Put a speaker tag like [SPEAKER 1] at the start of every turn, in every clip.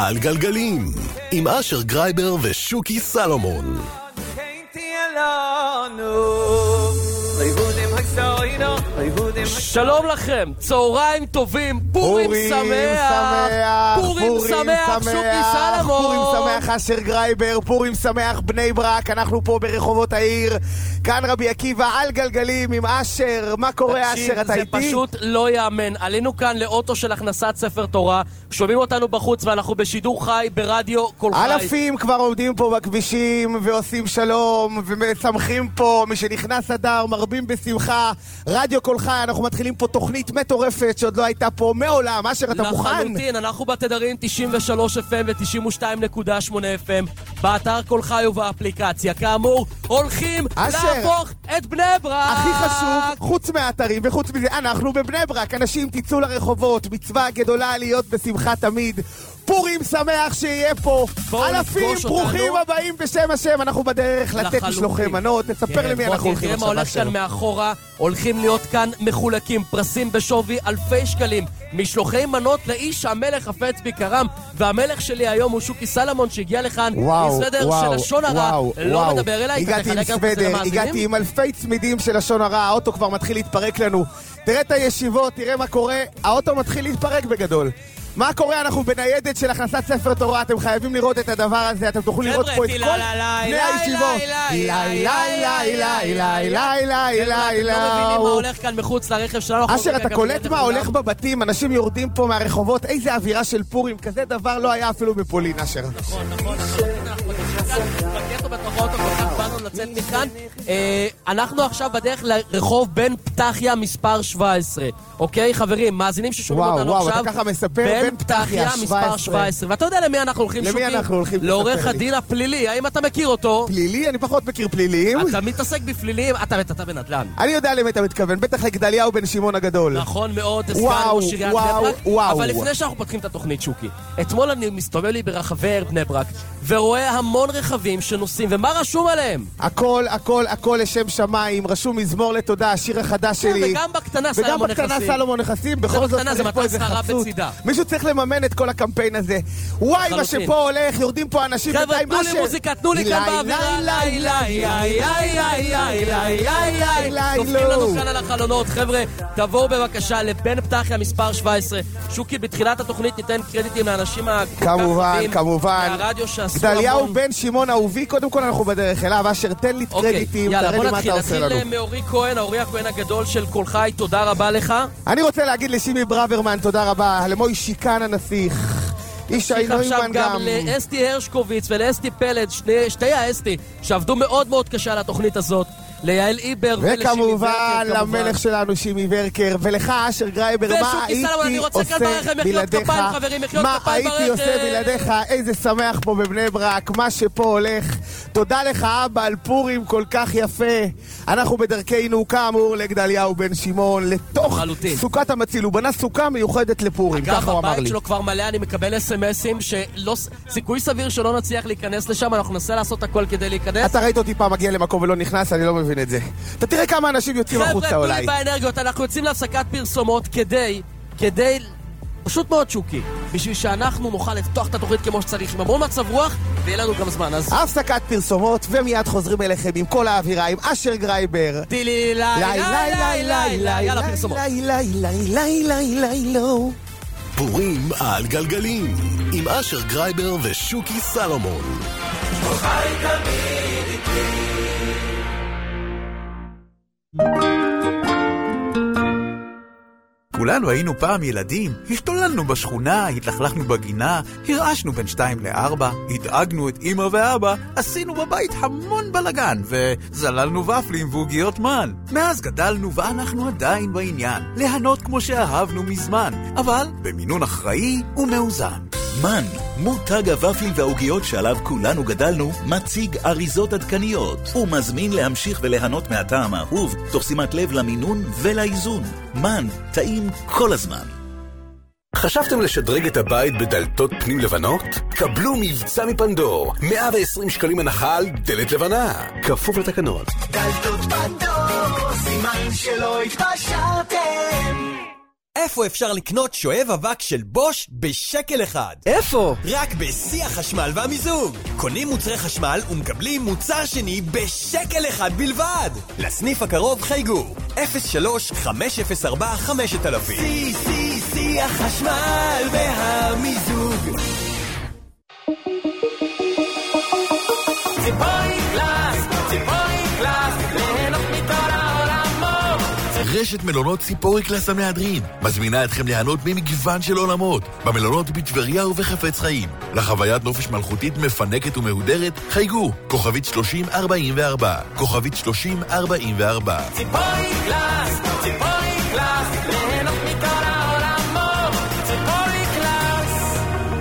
[SPEAKER 1] על גלגלים עם אשר גרייבר ושוקי סלומון.
[SPEAKER 2] שלום לכם, צהריים טובים, פורים שמח, פורים שמח, שוקי סלומון,
[SPEAKER 3] פורים שמח אשר גרייבר, פורים שמח בני ברק. אנחנו פה ברחובות העיר, כאן רבי עקיבא על גלגלים עם אשר. מה קורה אשר, אתה איתי?
[SPEAKER 2] זה פשוט לא יאמן, עלינו כאן לאוטו של הכנסת ספר תורה, שומעים אותנו בחוץ ואנחנו בשידור חי ברדיו כל חי.
[SPEAKER 3] אלפים כבר עומדים פה בכבישים ועושים שלום ומצמחים פה, מי שנכנס אדר מרבים בשמחה. רדיו כל חי, אנחנו מתחילים פה תוכנית מטורפת שעוד לא הייתה פה מעולם. אשר, אתה מוכן?
[SPEAKER 2] לחלוטין, אנחנו בתדרים 93 FM ו-92.8 FM באתר כל חי ובאפליקציה. כאמור, הולכים להפוך את בני ברק.
[SPEAKER 3] הכי חשוב, חוץ מהאתרים וחוץ מזה, אנחנו בבני ברק. אנשים תצאו לרחובות, מצווה גדולה להיות בשמחה תמיד. פורים שמח שיהיה פה. אלפים ברוכים הבאים בשם השם. אנחנו בדרך לתת משלוחי מנות. תספר למי אנחנו הולכים
[SPEAKER 2] עכשיו. תראה מה הולך כאן מאחורה. הולכים להיות כאן מחולקים פרסים בשווי אלפי שקלים, משלוחי מנות לאיש המלך חפץ ביקרם. והמלך שלי היום הוא שוקי סלומון שהגיע לכאן עם סוודר של לשון הרע. לא מדבר אליי.
[SPEAKER 3] הגעתי עם סוודר, הגעתי עם אלפי צמידים של לשון הרע. האוטו כבר מתחיל להתפרק לנו. תראה את הישיבות, תראה מה קורה. האוטו מתחיל להתפרק בגדול. מה קורה? אנחנו בניידת של הכנסת ספר תורה. אתם חייבים לראות את הדבר הזה. אתם תוכלו לראות פה את כל בני הישיבות.
[SPEAKER 2] לא מבינים מה הולך כאן מחוץ לרכב שלנו.
[SPEAKER 3] אשר, אתה קולט מה הולך בבתים? אנשים יורדים פה מהרחובות. איזה אווירה של פורים. כזה דבר לא היה אפילו בפולין, אשר.
[SPEAKER 2] נכון. אנחנו עכשיו בדרך לרחוב בן פתחיה מספר 17. אוקיי, חברים, מאזינים ששומעים אותנו עכשיו.
[SPEAKER 3] אתה ככה מספר בן פתחיה
[SPEAKER 2] מספר 17. ואתה יודע למי אנחנו הולכים, שוקי?
[SPEAKER 3] למי אנחנו הולכים?
[SPEAKER 2] לעורך הדין הפלילי. האם אתה מכיר אותו?
[SPEAKER 3] פלילי? אני פחות מכיר פליליים.
[SPEAKER 2] אתה מתעסק בפלילים? אתה בנדל"ן.
[SPEAKER 3] אני יודע למי אתה מתכוון. בטח לגדליהו בן שמעון הגדול.
[SPEAKER 2] נכון מאוד, סגן ראש עיריית בני ברק. אבל לפני שאנחנו פותחים את התוכנית, שוקי, אתמול אני מסתובב לי ברחבי בני ברק ורואה המון רכבים שנוסעים, ומה רשום עליהם?
[SPEAKER 3] הכל לשם שמיים. רשום מזמור לתודה, השיר החדש שלי.
[SPEAKER 2] וגם בקטנה
[SPEAKER 3] סלומון נכסים. בכל זאת
[SPEAKER 2] זה מטרה שכרה בצידה.
[SPEAKER 3] מישהו צריך לממן את כל הקמפיין הזה. וואי, מה שפה הולך, יורדים פה אנשים.
[SPEAKER 2] חבר'ה, תנו לי מוזיקה, תנו לי כאן באווירה. דופקים לנו כאן על החלונות. חבר'ה, תבואו בבקשה לבן פתחיה מספר 17. שוקי, בתחילת התוכנית ניתן קרדיטים לאנשים
[SPEAKER 3] כמובן. גדליהו בן שמעון אהובי. קודם כל אנחנו בדרך אליו. אשר, תן לי קרדיטים.
[SPEAKER 2] יאללה, בוא נתחיל מאורי כהן, האורי הכהן הגדול של כל חי. תודה רבה לך.
[SPEAKER 3] אני רוצה להגיד לשימי ברוורמן תודה רבה, למוי שיקן הנסיך, איש האינוימן
[SPEAKER 2] גם לאסתי הרשקוביץ ולאסתי פלד, שתי האסתי שעבדו מאוד מאוד קשה על התוכנית הזאת, ליעל איבר
[SPEAKER 3] וכמובן למלך שלנו שימי ורקר, ולך אשר גרייבר. מה הייתי עושה בלעדיך? מה הייתי עושה בלעדיך? איזה שמח פה בבני ברק, מה שפה הולך. תודה לך אבא על פורים כל כך יפה. אנחנו בדרכנו כאמור לגדליהו בן שמעון לתוך סוכת המציל. הוא בנה סוכה מיוחדת לפורים, ככה הוא אמר לי.
[SPEAKER 2] הבית שלו כבר מלא, אני מקבל אס-אמסים סיכוי סביר שלא נצליח להיכנס לשם. אנחנו ננסה לעשות הכל כדי להיכנס.
[SPEAKER 3] אתה ראית אותי פעם מגיע למקום ולא נכנס? אני לא מבין את זה. אתה תראה כמה אנשים יוצאים החוצה אולי.
[SPEAKER 2] חבר'ה, תנו לי באנרגיות, אנחנו יוצאים להפסקת פרסומות כדי פשוט מאוד, שוקי, בשביל שאנחנו נוכל לפתוח את התוכנית כמו שצריך עם המון מצב רוח, ויהיה לנו גם זמן. אז
[SPEAKER 3] הפסקת פרסומות ומיד חוזרים אליכם עם כל האווירה, עם אשר גרייבר.
[SPEAKER 2] יאללה, פרסומות.
[SPEAKER 1] פורים על גלגלים עם אשר גרייבר ושוקי סלומון.
[SPEAKER 4] חי תמיד איתי.
[SPEAKER 5] כולנו היינו פעם ילדים, השתוללנו בשכונה, התלכלכנו בגינה, הרעשנו בין 2 ל-4, הדאגנו את אמא ואבא, עשינו בבית המון בלגן, וזללנו ופלים ועוגיות מן. מאז גדלנו ואנחנו עדיין בעניין, ליהנות כמו שאהבנו מזמן, אבל במינון אחראי ומאוזן.
[SPEAKER 6] מן, מותג הוואפיל והעוגיות שעליו כולנו גדלנו, מציג אריזות עדכניות ומזמין להמשיך וליהנות מהטעם האהוב תוך שימת לב למינון ולאיזון. מן, טעים כל הזמן.
[SPEAKER 1] חשבתם לשדרג את הבית בדלתות פנים לבנות? קבלו מבצע מפנדור, 120 שקלים הנחה על דלת לבנה, כפוף לתקנות.
[SPEAKER 4] דלתות פנדור, סימן שלא התפשרתם.
[SPEAKER 7] איפה אפשר לקנות שואב אבק של בוש בשקל אחד?
[SPEAKER 2] איפה?
[SPEAKER 7] רק בשיא החשמל והמיזוג. קונים מוצרי חשמל ומקבלים מוצר שני בשקל אחד בלבד. לסניף הקרוב חייגו 03-504-5000. שיא החשמל והמיזוג. ציפורי קלאס, ליהנות מכל העולמות.
[SPEAKER 8] רשת מלונות ציפורי קלאס המהדרין מזמינה אתכם ליהנות ממגוון של עולמות במלונות בטבריה ובחפץ חיים. לחוויית נופש מלכותית מפנקת ומהודרת חייגו כוכבית 3044 כוכבית 3044.
[SPEAKER 7] ציפורי קלאס, ליהנות מכל העולמות. ציפורי קלאס.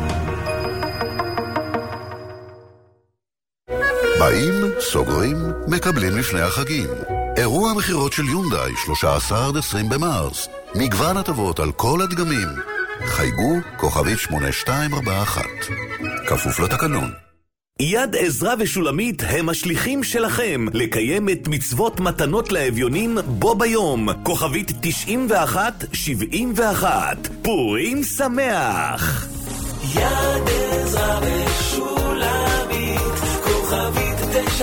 [SPEAKER 9] באים, סוגרים, מקבלים לפני החגים. אירוע המחירות של יונדאי 13-20 במרס. מגוון הטבות על כל הדגמים. חייגו כוכבית 8241. כפוף לתקנון.
[SPEAKER 6] יד עזרא ושולמית הם השליחים שלכם לקיים את מצוות מתנות לאביונים בו ביום. כוכבית 9171. פורים שמח.
[SPEAKER 4] יד עזרא ושולמית כוכבית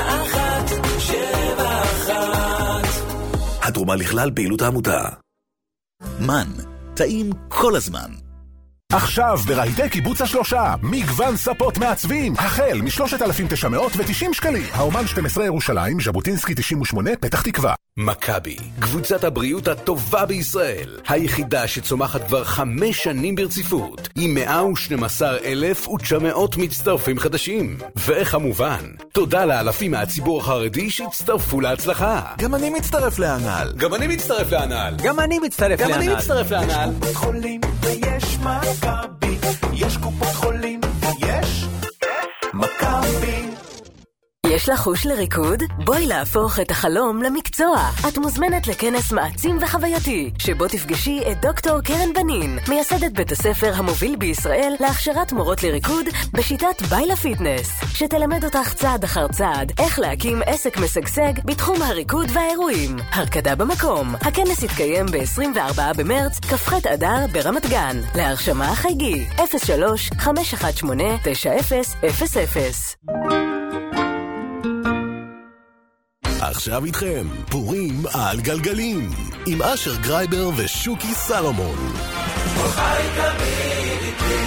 [SPEAKER 4] 9171.
[SPEAKER 6] התרומה לכלל פעילות העמותה. מן, טעים כל הזמן.
[SPEAKER 10] עכשיו ברהיטי קיבוץ השלושה, מגוון ספות מעצבים, החל מ-3,990 שקלים. האומן 12 ירושלים, ז'בוטינסקי 98, פתח תקווה.
[SPEAKER 1] מכבי, קבוצת הבריאות הטובה בישראל, היחידה שצומחת כבר 5 שנים ברציפות, עם 112,900 מצטרפים חדשים. וכמובן, תודה לאלפים מהציבור החרדי שהצטרפו להצלחה.
[SPEAKER 5] גם אני מצטרף להנהל.
[SPEAKER 1] גם אני מצטרף להנהל.
[SPEAKER 2] גם אני מצטרף להנהל.
[SPEAKER 1] גם אני מצטרף להנהל.
[SPEAKER 4] יש קופות חולים ויש מכבי, יש קופות חולים ויש מכבי.
[SPEAKER 11] יש לך חוש לריקוד? בואי להפוך את החלום למקצוע. את מוזמנת לכנס מעצים וחווייתי, שבו תפגשי את דוקטור קרן בנין, מייסדת בית הספר המוביל בישראל להכשרת מורות לריקוד בשיטת ביילה פיטנס, שתלמד אותך צעד אחר צעד איך להקים עסק משגשג בתחום הריקוד והאירועים. הרקדה במקום. הכנס יתקיים ב-24 במרץ, כ"ח אדר ברמת גן. להרשמה חייגי 03-518-9000.
[SPEAKER 12] עכשיו איתכם, פורים על גלגלים, עם אשר גרייבר ושוקי סלומון.
[SPEAKER 4] חי תמיד איתי.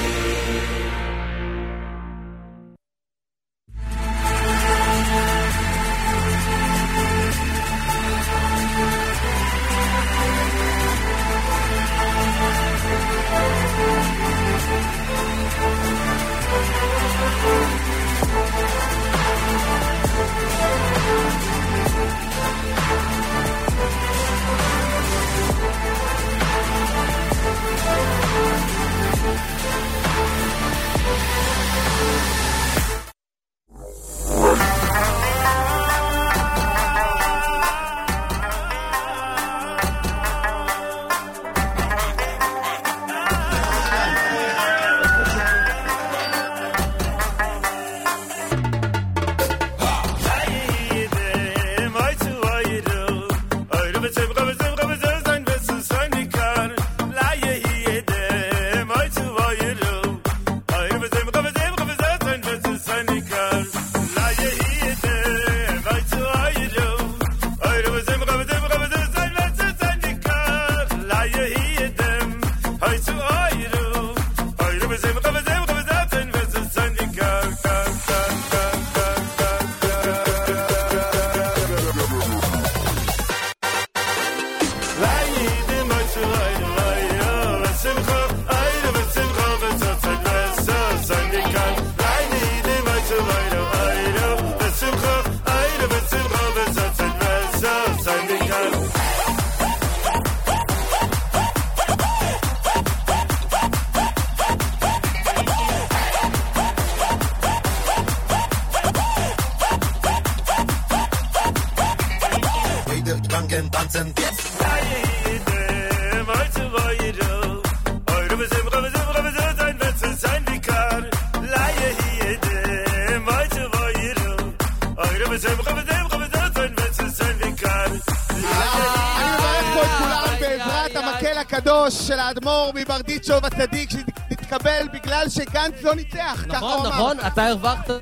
[SPEAKER 3] את המקל הקדוש של האדמו"ר מברדיצ'וב הצדיק שהתקבל בגלל שגנץ לא ניצח.
[SPEAKER 2] נכון, נכון, אתה הרווחת.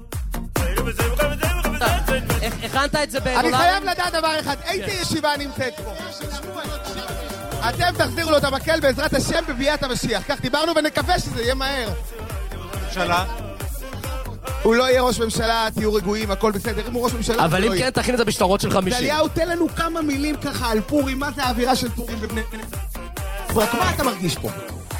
[SPEAKER 2] הכנת את זה בעולם?
[SPEAKER 3] אני חייב לדעת דבר אחד, איזה ישיבה נמצאת פה? אתם תחזירו לו את המקל בעזרת השם בביאת המשיח. כך דיברנו ונקווה שזה יהיה מהר.
[SPEAKER 13] ממשלה?
[SPEAKER 3] הוא לא יהיה ראש ממשלה, תהיו רגועים, הכל בסדר. אם הוא ראש ממשלה,
[SPEAKER 2] אבל אם כן, תכין את זה בשטרות של 50.
[SPEAKER 3] דליהו, תן לנו כמה מילים ככה על פורים, מה זה האווירה של פורים בבני... רק מה אתה מרגיש פה?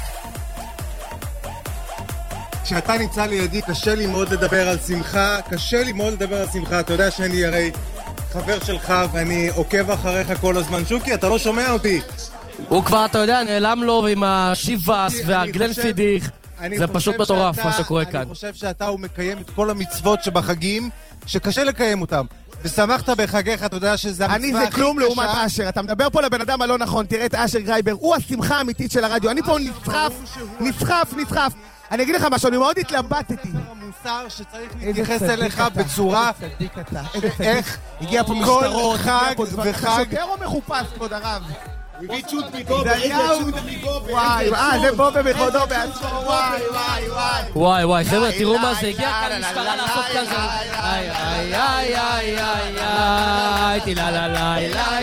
[SPEAKER 13] כשאתה נמצא לידי, קשה לי מאוד לדבר על שמחה, אתה יודע שאני הרי חבר שלך ואני עוקב אחריך כל הזמן. שוקי, אתה לא שומע אותי.
[SPEAKER 2] הוא כבר, אתה יודע, נעלם לו עם השיבס והגלנפידיך. זה פשוט מטורף מה שקורה כאן.
[SPEAKER 13] אני חושב שאתה הוא מקיים את כל המצוות שבחגים שקשה לקיים אותם. ושמחת בחגיך, אתה יודע שזה המצווה הכי קשה.
[SPEAKER 3] אני זה כלום לעומת אשר. אתה מדבר פה לבן אדם הלא נכון. תראה את אשר גרייבר, הוא השמחה האמיתית של הרדיו. אני פה נסחף. אני אגיד לך משהו, אני מאוד התלבטתי.
[SPEAKER 13] המוסר שצריך להתייחס אליך בצורה... איך
[SPEAKER 3] הגיע פה משטרות,
[SPEAKER 13] חג וחג.
[SPEAKER 3] שוטר או מחופש, כבוד הרב?
[SPEAKER 13] וואי,
[SPEAKER 3] זה בובה בכבודו בעצמו,
[SPEAKER 2] וואי, חבר'ה, תראו מה זה, הגיע כאן המשטרה לעשות כאן זה... איי, תילה לה לה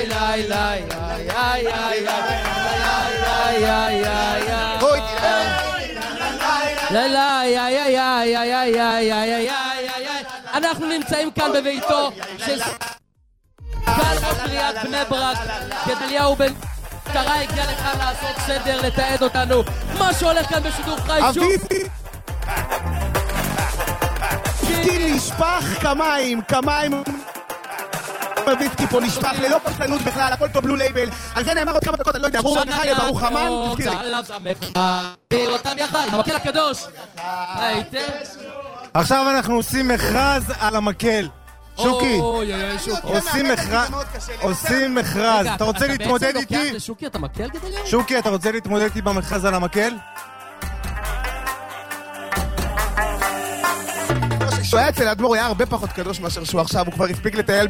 [SPEAKER 2] אנחנו נמצאים כאן בביתו של סגן ראש עיריית בני ברק, גדליהו בן קרא הגיע לכאן לעשות סדר, לתעד אותנו מה שהולך כאן בשידור חי.
[SPEAKER 3] אביטי נשפך כמיים אביטי פה נשפך ללא פסלנות בכלל, הכל פה בלו לייבל. על זה נאמר עוד כמה דקות, אני לא יודע, ברוך המחיה, ברוך המן, תזכיר לי
[SPEAKER 2] אותם יחד, המקל הקדוש.
[SPEAKER 13] עכשיו אנחנו עושים מכרז על המקל. שוקי, עושים מכרז. אתה רוצה להתמודד איתי?
[SPEAKER 2] שוקי, אתה מקל גדליהו?
[SPEAKER 13] שוקי, אתה רוצה להתמודד איתי במכרז על המקל?
[SPEAKER 3] שהוא היה אצל האדמו"ר היה הרבה פחות קדוש מאשר שהוא עכשיו, הוא כבר הספיק לטייל.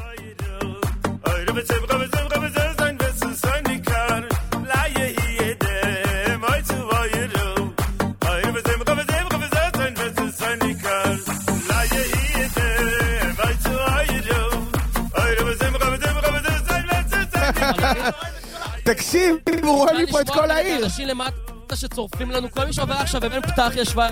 [SPEAKER 3] תקשיב, הוא רואה לי פה את כל העיר.
[SPEAKER 2] אנשים למטה שצורפים לנו, כל מי שעובר עכשיו בבן פתח ישבה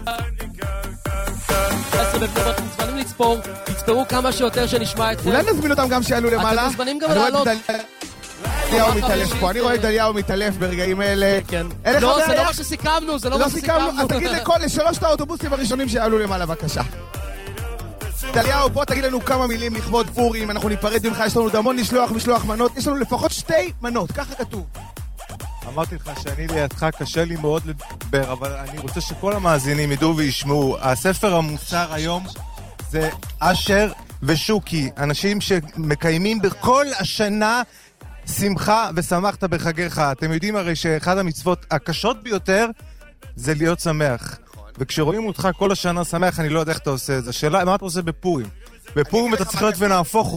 [SPEAKER 2] מוזמנים לצפור, תצפרו כמה שיותר שנשמע אתכם.
[SPEAKER 3] אולי נזמין אותם גם שיעלו למעלה?
[SPEAKER 2] אתם מוזמנים גם לעלות.
[SPEAKER 3] דליהו מתעלף פה, אני רואה את דליהו מתעלף ברגעים אלה.
[SPEAKER 2] לא, זה לא מה שסיכמנו, זה לא מה שסיכמנו.
[SPEAKER 3] אז תגיד לשלושת האוטובוסים הראשונים שיעלו למעלה, בבקשה. דליהו, בוא תגיד לנו כמה מילים לכבוד פורים, אנחנו ניפרד ממך, יש לנו דמון משלוח מנות, יש לנו לפחות 2 מנות, ככה כתוב.
[SPEAKER 13] אמרתי לך שאני לידך, קשה לי מאוד לדבר, אבל אני רוצה שכל המאזינים ידעו וישמעו. הספר המוסר היום זה אשר ושוקי, אנשים שמקיימים בכל השנה שמחה ושמחת בחגיך. אתם יודעים הרי שאחד המצוות הקשות ביותר זה להיות שמח. וכשרואים אותך כל השנה שמח, אני לא יודע איך אתה עושה את זה. השאלה, מה אתה עושה בפורים? בפורים אתה צריך להיות ונהפוך.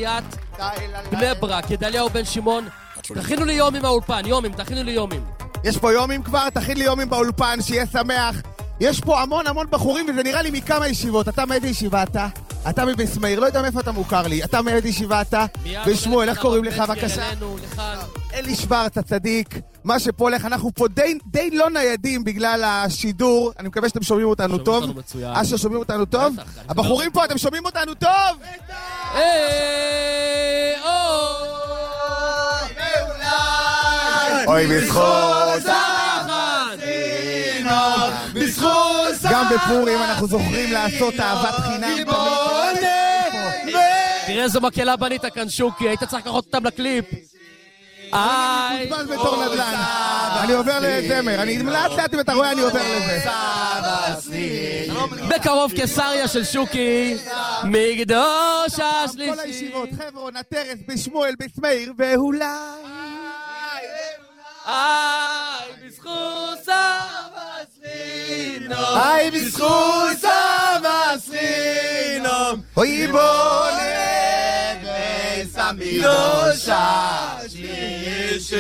[SPEAKER 2] עיריית בני ברק, ידליהו בן שמעון. תכינו לי יומים מהאולפן, תכינו לי יומים.
[SPEAKER 3] יש פה יומים כבר? תכין לי יומים באולפן, שיהיה שמח. יש פה המון בחורים, וזה נראה לי מכמה ישיבות. אתה מאיזה ישיבה אתה? אתה מבסמאיר, לא יודע מאיפה אתה מוכר לי. אתה מאיזה ישיבה אתה? ושמואל, איך קוראים לך? בבקשה. אלי שוורץ, הצדיק. מה שפה הולך, אנחנו פה די לא ניידים בגלל השידור. אני מקווה שאתם שומעים אותנו טוב. אשר, שומעים אותנו טוב? הבחורים פה, אתם שומעים אותנו טוב? אוי, בזכות גם בפורים אנחנו זוכרים לעשות אהבת חינם.
[SPEAKER 2] תראה איזו מקהלה בנית כאן, שוקי, היית צריך לקחת אותם לקליפ.
[SPEAKER 3] אני מוזמן בתור נדל"ן. אני עובר לזמר, אני לאט אם אתה רואה אני עובר לזה.
[SPEAKER 2] בקרוב קיסריה של שוקי, מקדוש השלישי.
[SPEAKER 3] כל הישיבות, חברון, הטרס, בשמואל, בסמאיר, ואולי
[SPEAKER 2] בזכות סבא סרינום,
[SPEAKER 3] בזכות סבא סרינום, אוי בונה וסמידוש השלישי,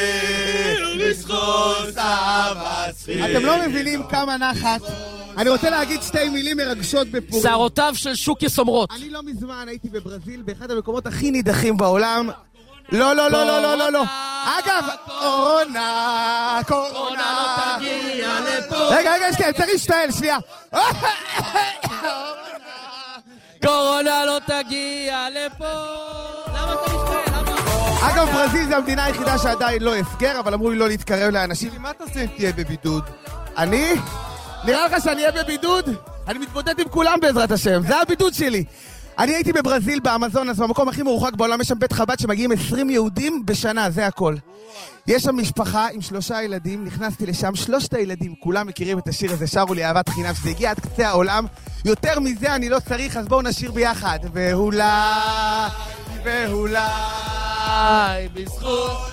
[SPEAKER 3] בזכות סבא סרינום. אתם לא מבינים כמה נחת. אני רוצה להגיד שתי מילים מרגשות בפורים.
[SPEAKER 2] שערותיו של שוקי סומרות.
[SPEAKER 3] אני לא מזמן הייתי בברזיל, באחד המקומות הכי נידחים בעולם. לא. אגב, קורונה לא תגיע לפה. רגע, צריך להשתעל, שנייה.
[SPEAKER 2] קורונה לא תגיע לפה. למה אתה משתעל?
[SPEAKER 3] אגב, ברזיל זה המדינה היחידה שעדיין לא הפקר, אבל אמרו לי לא להתקרב לאנשים.
[SPEAKER 13] מה אתה עושה אם תהיה בבידוד?
[SPEAKER 3] אני? נראה לך שאני אהיה בבידוד? אני מתמודד עם כולם בעזרת השם, זה הבידוד שלי. אני הייתי בברזיל, באמזונס, במקום הכי מרוחק בעולם, יש שם בית חב"ד שמגיעים 20 יהודים בשנה, זה הכל. יש שם משפחה עם 3 ילדים, נכנסתי לשם, 3 הילדים, כולם מכירים את השיר הזה, שרו לי אהבת חינם, שזה הגיע עד קצה העולם. יותר מזה אני לא צריך, אז בואו נשיר ביחד. ואולי, בזכות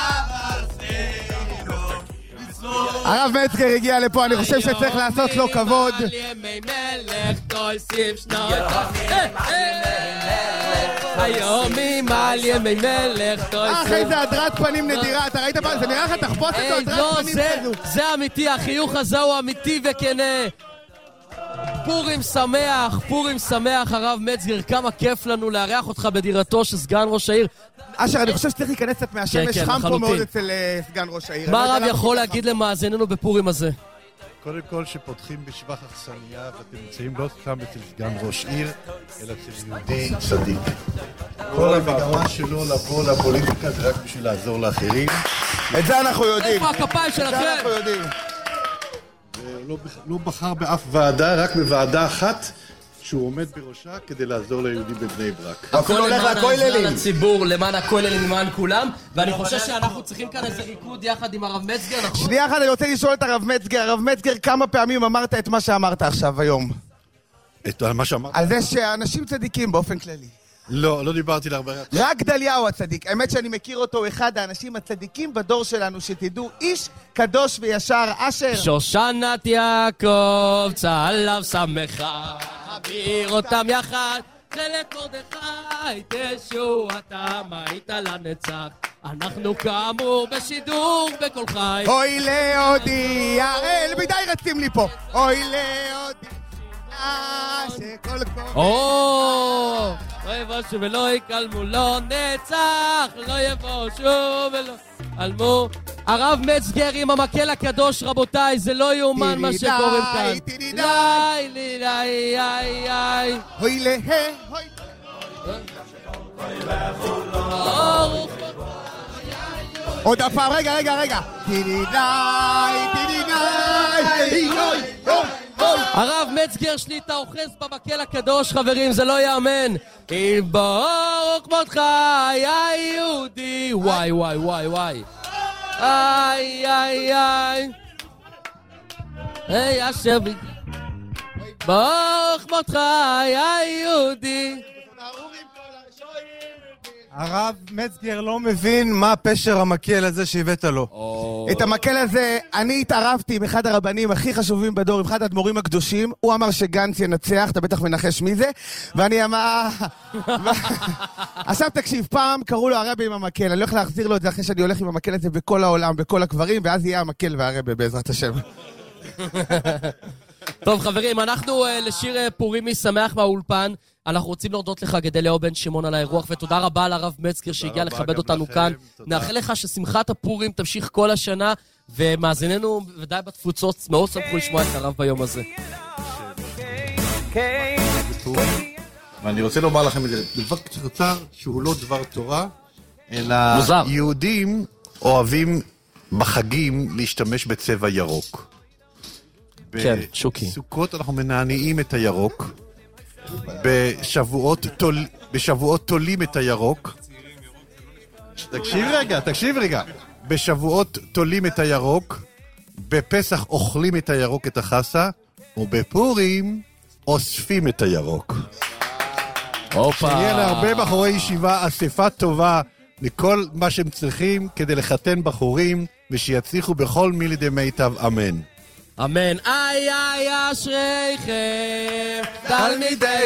[SPEAKER 3] הרב מצגר הגיע לפה, אני חושב שצריך לעשות לו כבוד.
[SPEAKER 2] היום ממעל ימי מלך
[SPEAKER 3] איזה הדרת פנים נדירה, אתה ראית פעם? זה נראה לך תחפוש את הדרת פנים כזו.
[SPEAKER 2] זה אמיתי, החיוך הזה הוא אמיתי וכנה. פורים שמח הרב מצגר, כמה כיף לנו לארח אותך בדירתו של סגן ראש העיר.
[SPEAKER 3] אשר, אני חושב שצריך להיכנס קצת מהשמש, חם פה מאוד אצל סגן ראש העיר.
[SPEAKER 2] מה הרב יכול להגיד למאזיננו בפורים הזה?
[SPEAKER 14] קודם כל שפותחים בשבח אכסניה, ואתם נמצאים לא סתם אצל סגן ראש עיר, אלא אצל יהודי צדיק. כל המגמה שלו לבוא לפוליטיקה זה רק בשביל לעזור לאחרים.
[SPEAKER 3] את זה אנחנו יודעים.
[SPEAKER 2] איפה הכפיים שלכם?
[SPEAKER 14] לא בחר באף ועדה, רק בוועדה אחת שהוא עומד בראשה כדי לעזור ליהודים בבני ברק.
[SPEAKER 2] הכל למען העזרה לציבור, למען הכוללים, למען כולם, ואני חושב שאנחנו צריכים כאן איזה ריקוד יחד עם הרב מצגר, נכון?
[SPEAKER 3] שנייה אחת, אני רוצה לשאול את הרב מצגר. הרב מצגר, כמה פעמים אמרת את מה שאמרת עכשיו היום?
[SPEAKER 14] את מה שאמרת?
[SPEAKER 3] על זה שאנשים צדיקים באופן כללי.
[SPEAKER 14] לא דיברתי להרבה.
[SPEAKER 3] רק גדליהו הצדיק. האמת שאני מכיר אותו, אחד האנשים הצדיקים בדור שלנו, שתדעו, איש קדוש וישר. אשר
[SPEAKER 2] שושנת יעקב צלב שמחה, אביר אותם יחד, חלק מרדכי תשועתם היית לנצח. אנחנו כאמור בשידור בכל חי.
[SPEAKER 3] אוי להודי הראל, מדי רצים לי פה. אוי להודי שכל
[SPEAKER 2] לא יבושו ולא יקלמו, לא נצח, לא יבושו ולא יקלמו. הרב מצגר עם המקל הקדוש, רבותיי, זה לא יאומן מה שקוראים כאן. לי לי לי לי לי
[SPEAKER 3] הוי לה הוי עוד הפעם, רגע
[SPEAKER 2] הרב מצגר שליטה אוחז במקל הקדוש, חברים, זה לא יאמן. ברוך מותך היה יהודי. וואי איי היי אשר ברוך מותך היה יהודי.
[SPEAKER 13] הרב מצגר לא מבין מה פשר המקל הזה שהבאת לו.
[SPEAKER 3] את המקל הזה, אני התערבתי עם אחד הרבנים הכי חשובים בדור, עם אחד האדמו"רים הקדושים, הוא אמר שגנץ ינצח, אתה בטח מנחש מי זה, ואני אמר... עכשיו תקשיב, פעם קראו לו הרבי עם המקל, אני הולך להחזיר לו את זה אחרי שאני הולך עם המקל הזה בכל העולם, בכל הקברים, ואז יהיה המקל והרבי בעזרת השם.
[SPEAKER 2] טוב חברים, אנחנו לשיר פורימי שמח מהאולפן, אנחנו רוצים להודות לך גדליהו בן שמעון על האירוח, ותודה רבה על הרב מצגר שהגיע לכבד אותנו כאן. נאחל לך ששמחת הפורים תמשיך כל השנה, ומאזיננו ודאי בתפוצות מאוד שמחו לשמוע את הרב ביום הזה.
[SPEAKER 14] ואני רוצה לומר לכם את זה, דבר קצר שהוא לא דבר תורה, אלא יהודים אוהבים בחגים להשתמש בצבע ירוק.
[SPEAKER 2] כן, שוקי.
[SPEAKER 14] בסוכות אנחנו מנענעים את הירוק, בשבועות תולים את הירוק. תקשיב רגע. בשבועות תולים את הירוק, בפסח אוכלים את הירוק, את החסה, ובפורים אוספים את הירוק. שיהיה להרבה בחורי ישיבה אספה טובה לכל מה שהם צריכים כדי לחתן בחורים, ושיצליחו בכל מילי מיטב, אמן.
[SPEAKER 2] אמן. איי איי אשריכם תלמידי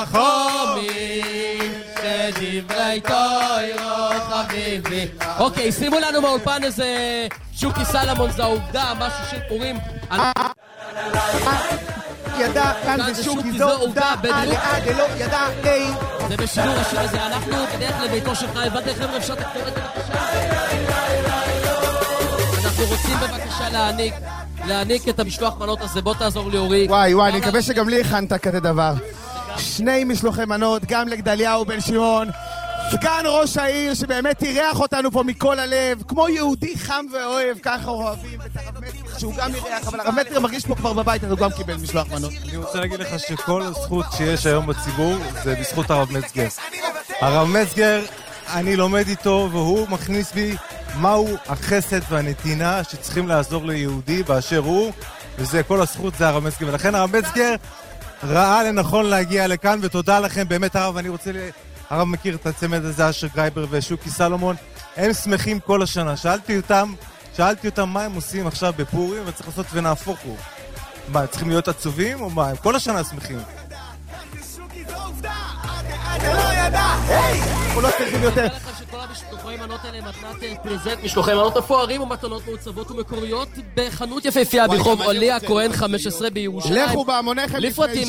[SPEAKER 2] חכמים שדברי תורה חביבי. אוקיי, שימו לנו באולפן איזה שוקי סלמון, זה העובדה, משהו של פורים.
[SPEAKER 3] ידע, כאן זה שוקי, זו עובדה, עד אלו ידע, היי.
[SPEAKER 2] זה בשידור השיר הזה, אנחנו בדרך לביתו שלך, הבאתי לכם רבשת הכתובת בבקשה. אנחנו רוצים בבקשה להעניק את המשלוח מנות הזה, בוא תעזור לי אורי.
[SPEAKER 3] וואי, אני מקווה שגם לי הכנת כזה דבר. 2 משלוחי מנות, גם לגדליהו בן שמעון, סגן ראש העיר שבאמת אירח אותנו פה מכל הלב, כמו יהודי חם ואוהב, ככה אוהבים את הרב מצגר שהוא גם אירח, אבל הרב מצגר מרגיש פה כבר בבית, אז הוא גם קיבל משלוח מנות.
[SPEAKER 13] אני רוצה להגיד לך שכל הזכות שיש היום בציבור זה בזכות הרב מצגר. הרב מצגר, אני לומד איתו והוא מכניס בי מהו החסד והנתינה שצריכים לעזור ליהודי באשר הוא, וזה כל הזכות, זה הרב מצגר. ולכן הרב מצגר ראה לנכון להגיע לכאן, ותודה לכם באמת הרב. אני רוצה הרב מכיר את הצמד הזה, אשר גרייבר ושוקי סלומון, הם שמחים כל השנה. שאלתי אותם מה הם עושים עכשיו בפורים, וצריך לעשות ונהפוך הוא. מה, הם צריכים להיות עצובים או מה? הם כל השנה שמחים.
[SPEAKER 3] אנחנו לא צריכים יותר.
[SPEAKER 2] כל המשלוחי מנות האלה מתנת פריזט, משלוחי מנות מפוארים ומתנות מעוצבות ומקוריות בחנות יפהפייה ברחוב עלי הכהן 15 בירושלים.
[SPEAKER 3] לכו בהמוניכם
[SPEAKER 2] לפרטים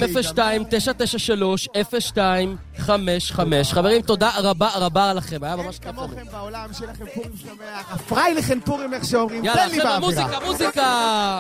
[SPEAKER 2] 02-993-0255. חברים, תודה רבה לכם, היה ממש כיף לנו.
[SPEAKER 3] כמוכם בעולם, שיהיה לכם פורים שמח, הפריי לכם פורים איך שאומרים.
[SPEAKER 2] יאללה, חבר'ה, מוזיקה.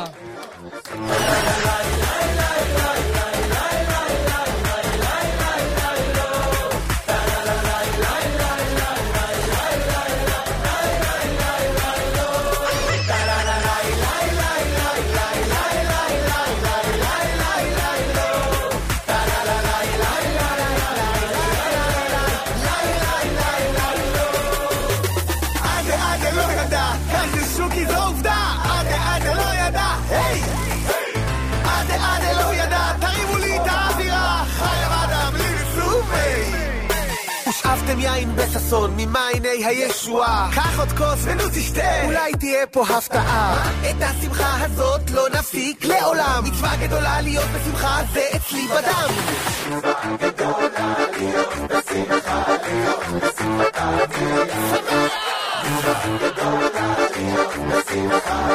[SPEAKER 15] אתם יין בססון ממעייני הישועה, קח עוד כוס ונו תשתה, אולי תהיה פה הפתעה. את השמחה הזאת לא נפסיק לעולם, מצווה גדולה להיות בשמחה, זה אצלי בדם. מצווה גדולה להיות בשמחה, להיות בשמחה, מצווה גדולה להיות בשמחה,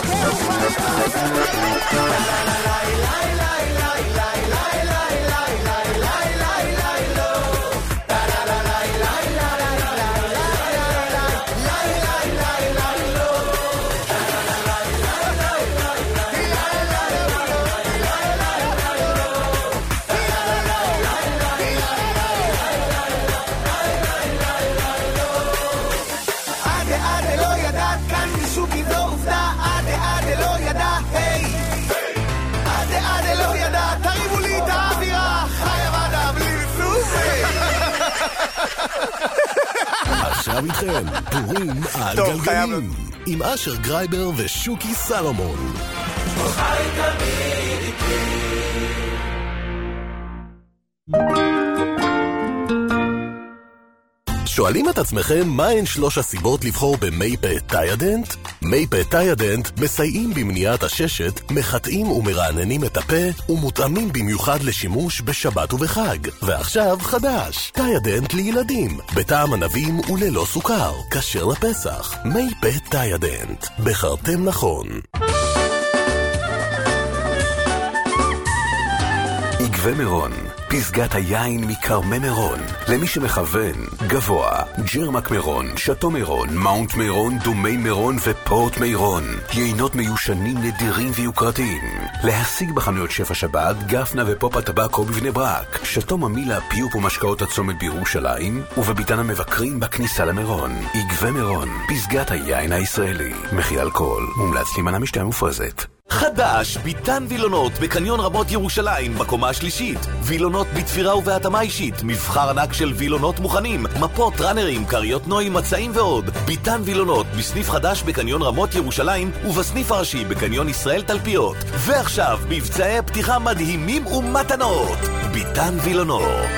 [SPEAKER 12] עכשיו איתכם, פורים על גלגלים, עם אשר גרייבר ושוקי סלומון. שואלים את עצמכם מהן 3 הסיבות לבחור במייפה טיידנט? מייפה טיידנט מסייעים במניעת הששת, מחטאים ומרעננים את הפה ומותאמים במיוחד לשימוש בשבת ובחג. ועכשיו חדש, טיידנט לילדים, בטעם ענבים וללא סוכר, כשר לפסח. מייפה טיידנט, בחרתם נכון.
[SPEAKER 1] עקבי מירון, פסגת היין מקרמי מירון. למי שמכוון, גבוה, ג'רמק מירון, שטו מירון, מאונט מירון, דומי מירון ופורט מירון. יינות מיושנים נדירים ויוקרתיים. להשיג בחנויות שפע שבת, גפנה ופופ הטבקו בבני ברק. שטו ממילה, פיופ ומשקאות הצומת בירושלים, ובביתן המבקרים בכניסה למירון. עקבי מירון, פסגת היין הישראלי. מכיל אלכוהול, מומלץ להימנע משתייה מופרזת.
[SPEAKER 6] חדש, ביתן וילונות בקניון רמות ירושלים בקומה השלישית. וילונות בתפירה ובהתאמה אישית, מבחר ענק של וילונות מוכנים, מפות, ראנרים, קריות נוי, מצעים ועוד. ביתן וילונות בסניף חדש בקניון רמות ירושלים ובסניף הראשי בקניון ישראל תלפיות. ועכשיו מבצעי פתיחה מדהימים ומתנות. ביתן וילונות.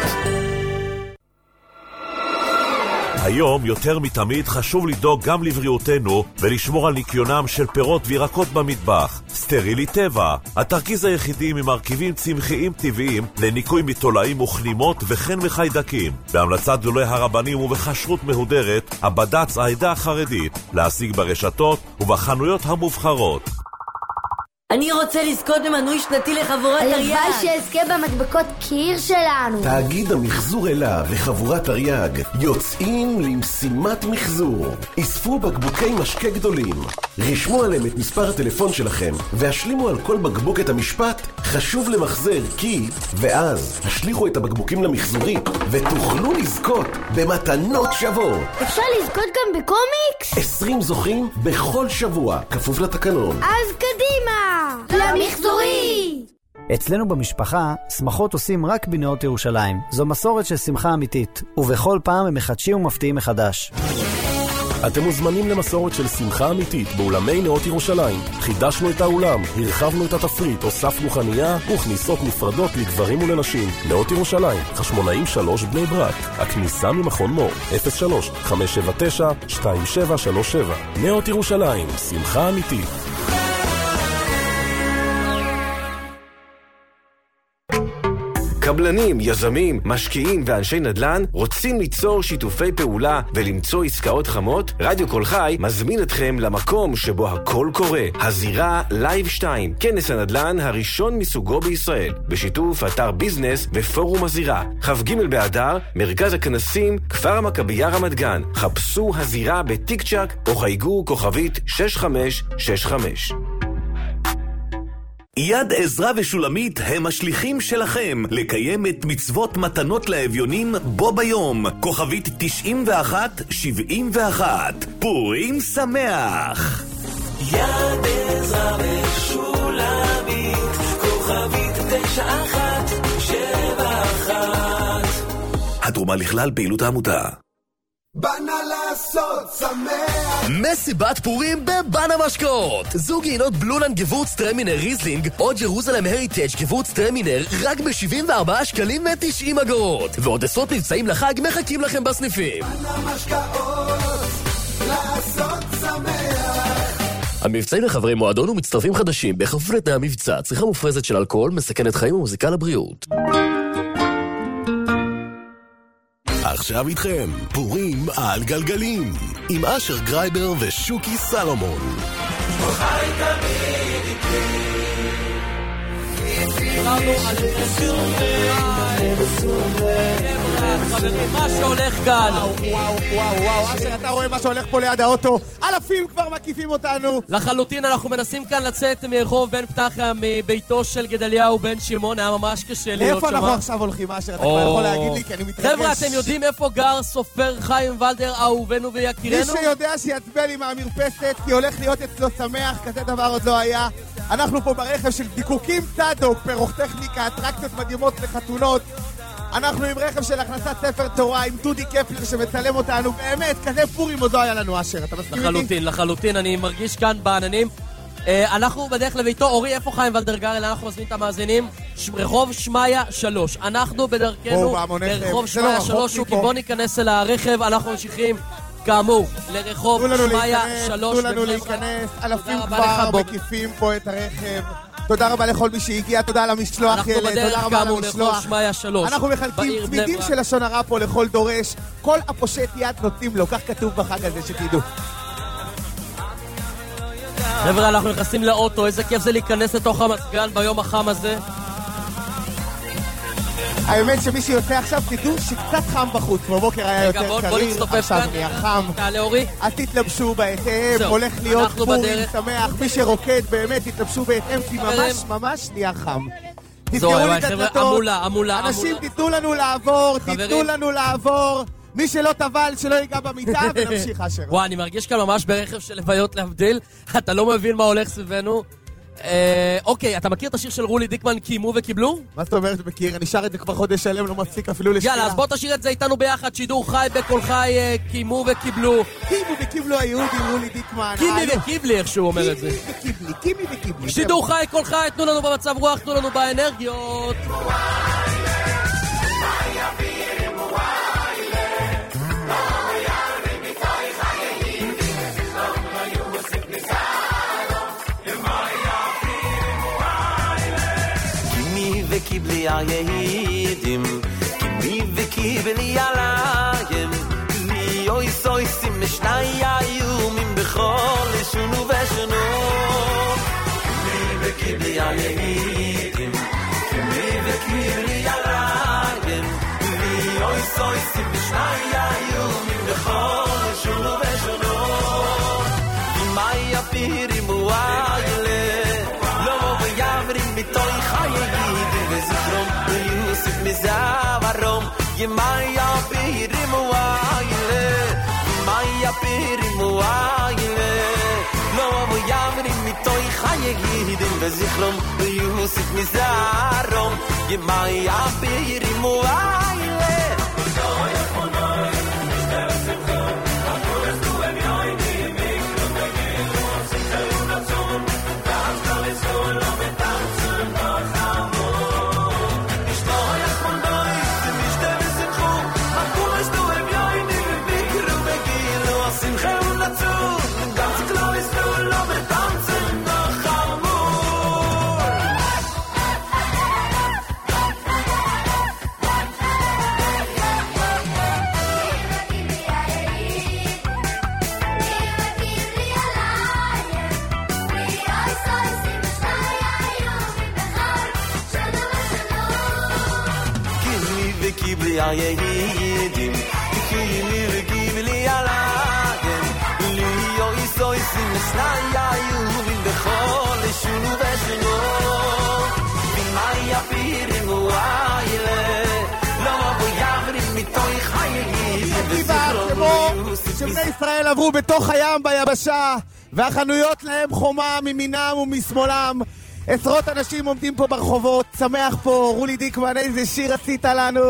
[SPEAKER 16] היום יותר מתמיד חשוב לדאוג גם לבריאותנו ולשמור על ניקיונם של פירות וירקות במטבח. סטרילי טבע, התרכיז היחידי ממרכיבים צמחיים טבעיים לניקוי מתולעים וכנימות וכן מחיידקים. בהמלצת גדולי הרבנים ובכשרות מהודרת, הבד"ץ העדה החרדית, להשיג ברשתות ובחנויות המובחרות.
[SPEAKER 17] אני רוצה לזכות במנוי שנתי לחבורת תרי"ג.
[SPEAKER 18] הלוואי שאזכה במדבקות קיר שלנו.
[SPEAKER 12] תאגיד המחזור אלה וחבורת תרי"ג יוצאים למשימת מחזור. אספו בקבוקי משקה גדולים, רשמו עליהם את מספר הטלפון שלכם והשלימו על כל בקבוק את המשפט חשוב למחזר כי, ואז השליחו את הבקבוקים למחזורי ותוכלו לזכות במתנות שוות.
[SPEAKER 18] אפשר לזכות גם בקומיקס?
[SPEAKER 12] 20 זוכים בכל שבוע, כפוף לתקנון.
[SPEAKER 18] אז קדימה! למחזורי!
[SPEAKER 19] אצלנו במשפחה, שמחות עושים רק בנאות ירושלים. זו מסורת של שמחה אמיתית, ובכל פעם הם מחדשים ומפתיעים מחדש.
[SPEAKER 10] אתם מוזמנים למסורת של שמחה אמיתית באולמי נאות ירושלים. חידשנו את האולם, הרחבנו את התפריט, הוספנו חנייה וכניסות נפרדות לגברים ולנשים. נאות ירושלים, חשמונאים 3 בני ברק. הכניסה ממכון מור, 03-579-2737. נאות ירושלים, שמחה אמיתית.
[SPEAKER 20] קבלנים, יזמים, משקיעים ואנשי נדל"ן רוצים ליצור שיתופי פעולה ולמצוא עסקאות חמות? רדיו כל חי מזמין אתכם למקום שבו הכל קורה. הזירה לייב 2, כנס הנדל"ן הראשון מסוגו בישראל, בשיתוף אתר ביזנס ופורום הזירה. כ"ג באדר, מרכז הכנסים, כפר המכבייה רמת גן. חפשו הזירה בטיק צ'ק או חייגו כוכבית 6565.
[SPEAKER 6] יד עזרא ושולמית הם השליחים שלכם לקיים את מצוות מתנות לאביונים בו ביום. כוכבית 9171. פורים שמח.
[SPEAKER 4] יד עזרא ושולמית, כוכבית 9171.
[SPEAKER 6] התרומה לכלל פעילות העמותה.
[SPEAKER 4] בנה לעשות שמח.
[SPEAKER 7] מסיבת פורים בבנה משקאות. זוג יינות בלולן גבורץ טרמינר ריזלינג או ג'רוזלם הריטג' גבורץ טרמינר רק ב-74 שקלים ו90 אגורות. ועוד עשרות מבצעים לחג מחכים לכם בסניפים.
[SPEAKER 4] בנה משקאות לעשות שמח.
[SPEAKER 7] המבצעים לחברי מועדון ומצטרפים חדשים בכפוף לתנאי המבצע. צריכה מופרזת של אלכוהול מסכנת חיים ומוזיקה לבריאות.
[SPEAKER 12] עכשיו איתכם, פורים על גלגלים, עם אשר גרייבר ושוקי סלומון.
[SPEAKER 4] חי תמיד איתי.
[SPEAKER 2] חברים, מה שהולך כאן?
[SPEAKER 3] וואו, אשר, אתה רואה מה שהולך פה ליד האוטו? אלפים כבר מקיפים אותנו.
[SPEAKER 2] לחלוטין, אנחנו מנסים כאן לצאת מרחוב בן פתחה מביתו של גדליהו בן שמעון. היה ממש קשה להיות שם.
[SPEAKER 3] איפה אנחנו עכשיו הולכים, אשר? אתה כבר יכול להגיד לי, כי אני מתרגש.
[SPEAKER 2] חבר'ה, אתם יודעים איפה גר סופר חיים ולדר, אהובנו ויקירנו?
[SPEAKER 3] מי שיודע שיצבל לי מהמרפסת, כי הולך להיות אצלו שמח, כזה דבר עוד לא היה. אנחנו פה ברכב של דיקוקים צדוק, פירוטכניקה, אטרקציות מדהימות לחתונות. אנחנו עם רכב של הכנסת ספר תורה, עם דודי קפלר שמצלם אותנו. באמת, כזה פורים עוד לא היה לנו, אשר. אתה מסכים איתי?
[SPEAKER 2] לחלוטין, אני מרגיש כאן בעננים. אנחנו בדרך לביתו. אורי, איפה חיים ולדר גר? אלא אנחנו מזמין את המאזינים רחוב שמיה 3. אנחנו בדרכנו לרחוב שמיה 3, שוקי, בוא ניכנס אל הרכב, אנחנו ממשיכים כאמור לרחוב שמיה 3.
[SPEAKER 3] תנו לנו להיכנס, אלפים כבר מקיפים פה את הרכב. תודה רבה לכל מי שהגיע, תודה על המשלוח ילד, תודה רבה על המשלוח. אנחנו מחלקים צמידים של לשון הרע פה לכל דורש, כל הפושט יד נותנים לו, כך כתוב בחג הזה שתדעו.
[SPEAKER 2] חבר'ה, אנחנו נכנסים לאוטו, איזה כיף זה להיכנס לתוך המסגן ביום החם הזה.
[SPEAKER 3] האמת שמי שיוצא עכשיו, תדעו שקצת חם בחוץ, בבוקר היה יותר קריר, עכשיו נהיה חם. אז תתלבשו בהתאם, הולך להיות פורים שמח, מי שרוקד באמת תתלבשו בהתאם, כי ממש ממש נהיה חם. תזכרו לי את הדלתות, אנשים תיתנו לנו לעבור, תיתנו לנו לעבור. מי שלא טבל, שלא ייגע במיטה, ונמשיך אשר.
[SPEAKER 2] וואי, אני מרגיש כאן ממש ברכב של לוויות להבדיל, אתה לא מבין מה הולך סביבנו. אוקיי, אתה מכיר את השיר של רולי דיקמן, קיימו וקיבלו?
[SPEAKER 3] מה זאת אומרת מכיר? אני שר את זה כבר חודש שלם, לא מפסיק אפילו לשנייה.
[SPEAKER 2] יאללה, אז בוא תשאיר את זה איתנו ביחד, שידור חי בכל חי, קיימו וקיבלו.
[SPEAKER 3] קיימו וקיבלו היהודי, רולי דיקמן.
[SPEAKER 2] קימי וקיבלי, איך שהוא אומר את זה.
[SPEAKER 3] קימי וקיבלי.
[SPEAKER 2] שידור חי, כל חי, תנו לנו במצב רוח, תנו לנו באנרגיות.
[SPEAKER 15] קיבלי היהידים, קימי וקיבלי עליים, לי אוי סויסים משני האיומים בכל שונו ושונו. קימי וקיבלי היהידים, קימי וקיבלי עליים, לי אוי סויסים משני האיומים בכל שונו ושונו. קימי הפירים וואילה, לא ויעברים מתוי חייגים וזכרום ויוסף מזעברום. ימיה פירים וואילה, ימיה פירים וואילה, לא ויעברים מתוי חייגים וזכרום ויוסף מזעברום. ימיה פירים וואילה, היהידים, קימי וקיבלי עליים, לי אוי סויסים משני האיומים בכל שונו ושונו. ומאי הפירים וואילה, לא ויעברים מתוי חייגים
[SPEAKER 3] כמו שבני ישראל עברו בתוך הים ביבשה, והחנויות להם חומה מימינם ומשמאלם. עשרות אנשים עומדים פה ברחובות, שמח פה. רולי דיקמן, איזה שיר עשית לנו?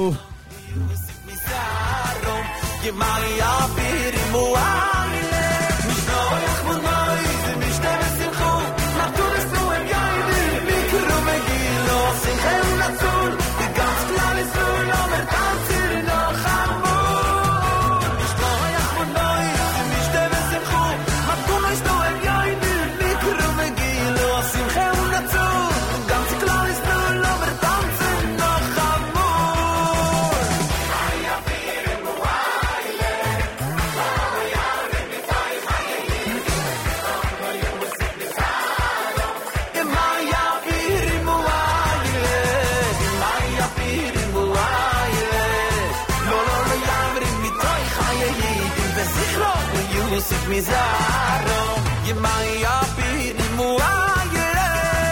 [SPEAKER 15] מזערו ימיה פירים וואילה.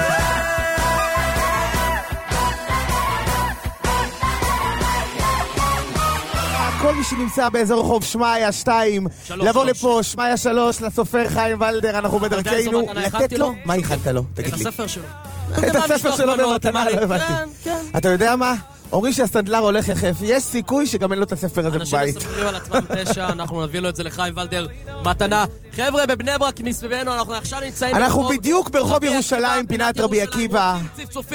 [SPEAKER 3] כל מי שנמצא באזור רחוב שמיה 2, לבוא לפה, שמיה 3, לסופר חיים ולדר, אנחנו בדרכנו לתת לו. מה הכנת לו?
[SPEAKER 2] את הספר שלו.
[SPEAKER 3] את הספר שלו במתנה, לא הבנתי. אתה יודע מה? אומרים שהסנדלר הולך יחף, יש סיכוי שגם אין לו את הספר הזה בבית.
[SPEAKER 2] אנשים מספרים על עצמם פשע, אנחנו נביא לו את זה לחיים ולדר מתנה. חבר'ה, בבני ברק מסביבנו, אנחנו עכשיו נמצאים...
[SPEAKER 3] אנחנו בדיוק ברחוב ירושלים, פינת רבי עקיבא.
[SPEAKER 2] צפצופים,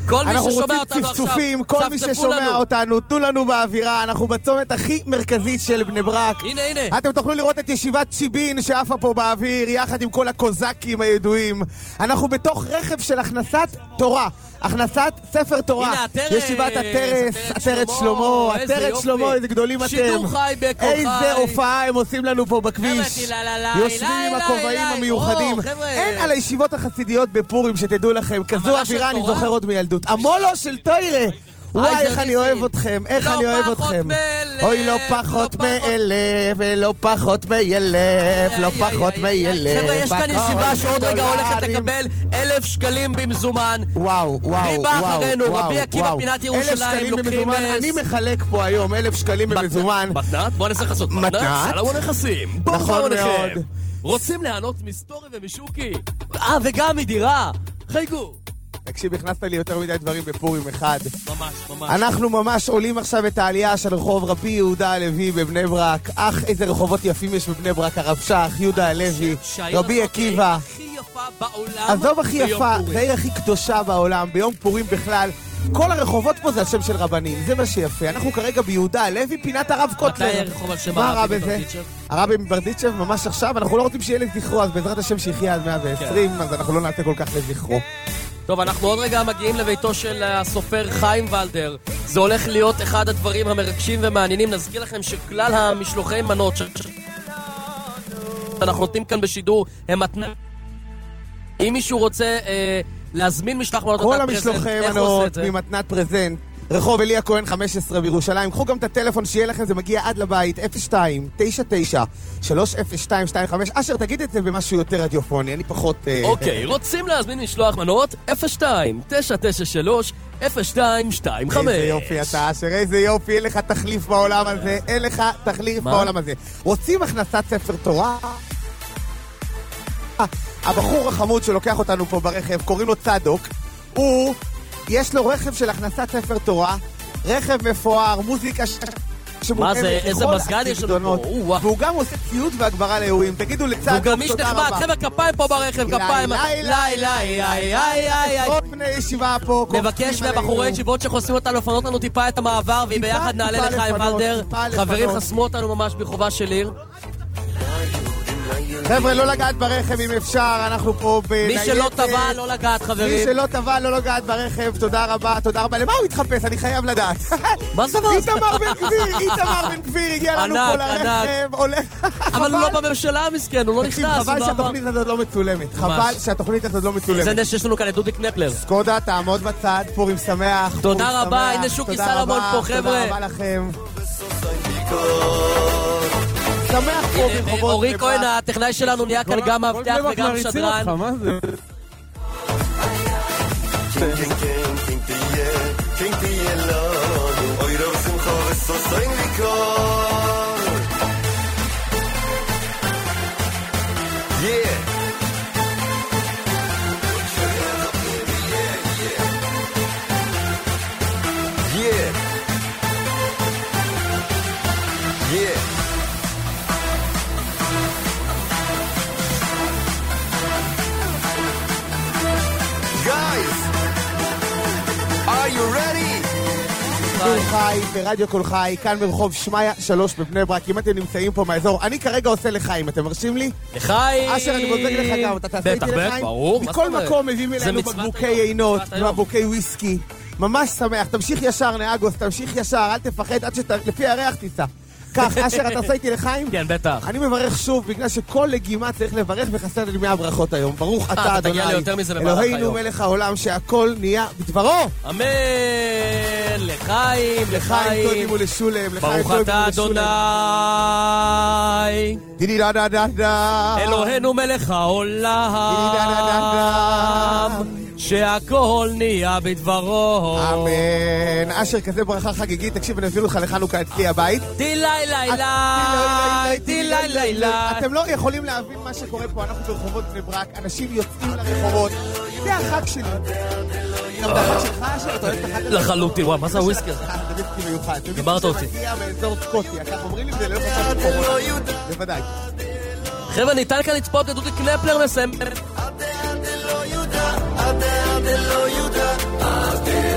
[SPEAKER 2] כל מי
[SPEAKER 3] אנחנו
[SPEAKER 2] ששומע
[SPEAKER 3] רוצים
[SPEAKER 2] אותנו
[SPEAKER 3] צפצופים,
[SPEAKER 2] עכשיו,
[SPEAKER 3] כל מי ששומע אותנו, תנו לנו באווירה, אנחנו בצומת הכי מרכזית של בני ברק.
[SPEAKER 2] הנה.
[SPEAKER 3] אתם תוכלו לראות את ישיבת שיבין שעפה פה באוויר, יחד עם כל הקוזקים הידועים. אנחנו בתוך רכב של הכנסת תורה. הכנסת ספר תורה.
[SPEAKER 2] הנה, הטרס,
[SPEAKER 3] ישיבת הטרס, עטרת שלמה, עטרת שלמה, איזה גדולים אתם.
[SPEAKER 2] שידור חי בקול חי.
[SPEAKER 3] איזה הופעה הם עושים לנו פה בכביש. יושבים עם הכובעים המיוחדים. אין על הישיבות החסידיות בפורים, שתדעו לכם, כזו אווירה אני זוכר עוד מילדות. המולו של טוירה. וואי, איך אני אוהב אתכם, איך אני אוהב אתכם. אוי, לא פחות מאלף, ולא פחות מאלף, לא פחות מאלף.
[SPEAKER 2] חבר'ה, יש כאן ישיבה שעוד רגע הולכת לקבל 1,000 שקלים במזומן.
[SPEAKER 3] וואו.
[SPEAKER 2] ריבה אחרינו, רבי עקיבא פינת ירושלים, לוקחים...
[SPEAKER 3] אני מחלק פה היום 1,000 שקלים במזומן.
[SPEAKER 2] מתנת? בוא נעשה חסות. מתנת? סלמון נכסים.
[SPEAKER 3] נכון מאוד.
[SPEAKER 2] רוצים ליהנות מסטורי ומשוקי? וגם מדירה. חייגו.
[SPEAKER 3] תקשיב, הכנסת לי יותר מדי דברים בפורים אחד.
[SPEAKER 2] ממש.
[SPEAKER 3] אנחנו ממש עולים עכשיו את העלייה של רחוב רבי יהודה הלוי בבני ברק. איזה רחובות יפים יש בבני ברק, הרב שך, יהודה הלוי, רבי עקיבא.
[SPEAKER 2] הכי יפה בעולם.
[SPEAKER 3] עזוב הכי יפה, זה העיר הכי קדושה בעולם, ביום פורים בכלל. כל הרחובות פה זה השם של רבנים, זה מה שיפה. אנחנו כרגע ביהודה הלוי, פינת הרב קוטלר.
[SPEAKER 2] מתי הרחוב על שם
[SPEAKER 3] הרבי מברדיצ'ב? הרבי מברדיצ'ב ממש עכשיו, אנחנו לא רוצים שיהיה לזכרו, אז בעזרת השם שיחיה עד 120, אז אנחנו לא נעשה כל כך לזכרו.
[SPEAKER 2] טוב, אנחנו עוד רגע מגיעים לביתו של הסופר חיים ולדר. זה הולך להיות אחד הדברים המרגשים ומעניינים. נזכיר לכם שכלל המשלוחי מנות שאנחנו נותנים כאן בשידור הם מתנה. אם מישהו רוצה להזמין משלוח מנות
[SPEAKER 3] כל המשלוחי מנות ממתנת פרזנט, רחוב אליה כהן 15 בירושלים. קחו גם את הטלפון שיהיה לכם, זה מגיע עד לבית, 02-99-30225. אשר, תגיד את זה במשהו יותר רדיופוני, אני פחות...
[SPEAKER 2] אוקיי, רוצים להזמין משלוח מנות? 02-993-0225.
[SPEAKER 3] איזה יופי אתה, אשר, איזה יופי, אין לך תחליף בעולם הזה, אין לך תחליף בעולם הזה. רוצים הכנסת ספר תורה? הבחור החמוד שלוקח אותנו פה ברכב, קוראים לו צדוק, יש לו רכב של הכנסת ספר תורה, רכב מפואר, מוזיקה
[SPEAKER 2] מה זה, איזה מזגן יש לנו פה?
[SPEAKER 3] והוא גם עושה ציוד והגברה לאירועים. תגידו לצד,
[SPEAKER 2] הוא גם איש נחמד, חבר'ה, כפיים פה ברכב, כפיים.
[SPEAKER 3] עוד בני ישיבה פה.
[SPEAKER 2] נבקש מהבחורי ישיבות שחוסמים אותנו, לפנות לנו טיפה את המעבר, וביחד נעלה לחיים ולדר. חברים, חסמו אותנו ממש ברחובה של עיר.
[SPEAKER 3] חבר'ה, לא לגעת ברכב אם אפשר, אנחנו פה
[SPEAKER 2] מי שלא טבע, לא לגעת, חברים.
[SPEAKER 3] מי שלא טבע, לא לגעת ברכב, תודה רבה. למה הוא התחפש? אני חייב לדעת.
[SPEAKER 2] מה זה דבר?
[SPEAKER 3] איתמר בן גביר הגיע לנו פה לרכב,
[SPEAKER 2] אבל הוא לא בממשלה המסכן, הוא לא נכנס.
[SPEAKER 3] חבל שהתוכנית הזאת לא מצולמת. זה
[SPEAKER 2] נש שיש לנו כאן את דודי קנפלר.
[SPEAKER 3] סקודה, תעמוד בצד, פורים שמח.
[SPEAKER 2] תודה רבה, הנה שוקי סלמון פה, חבר'ה.
[SPEAKER 3] תודה רבה לכם. שמח פה ברחובות.
[SPEAKER 2] אורי כהן, הטכנאי שלנו, נהיה כאן גם מאבטח וגם שדרן.
[SPEAKER 3] קול חי ברדיו קול חי, כאן ברחוב שמיה 3 בבני ברק. אם אתם נמצאים פה מהאזור, אני כרגע עושה לחיים, אתם מרשים לי?
[SPEAKER 2] לחיים!
[SPEAKER 3] אשר, אני בודק לך גם, אתה תעשה איתי לחיים? ברור, מכל מקום מביאים אלינו בקבוקי עינות ובקבוקי וויסקי. ממש שמח, תמשיך ישר נאגוס, תמשיך ישר, אל תפחד עד לפי הריח תיסע. כך, אשר, אתה עושה איתי לחיים?
[SPEAKER 2] כן, בטח.
[SPEAKER 3] אני מברך שוב, בגלל שכל לגימה צריך לברך וחסר לי 100 ברכות היום. ברוך אתה, אדוני, אלוהינו מלך העולם, שהכל נהיה בדברו.
[SPEAKER 2] אמן! לחיים,
[SPEAKER 3] לחיים תודים ולשולם.
[SPEAKER 2] ברוך אתה, אדוני. אלוהינו מלך העולם, שהכל נהיה בדברו.
[SPEAKER 3] אמן. אשר, כזה ברכה חגיגית. תקשיב, אני אביא אותך לחנוכה אצלי הבית.
[SPEAKER 2] תילי.
[SPEAKER 3] אתם לא יכולים להבין מה שקורה פה. אנחנו ברחובות בני ברק, אנשים יוצאים לרחובות. זה החג שלי. גם זה החג שלך, אשר, אתה אוהב את החג הזה?
[SPEAKER 2] לחלוטין, וואי, מה זה הוויסקי הזה?
[SPEAKER 3] זה ויסקי מיוחד.
[SPEAKER 2] דיברת אותי.
[SPEAKER 3] זה מגיע באזור סקוטיה, כך אומרים לי, זה לא חשב קורונה. בוודאי.
[SPEAKER 2] חבר'ה, ניתן כאן לצפות את דודי קנפלר מסיים.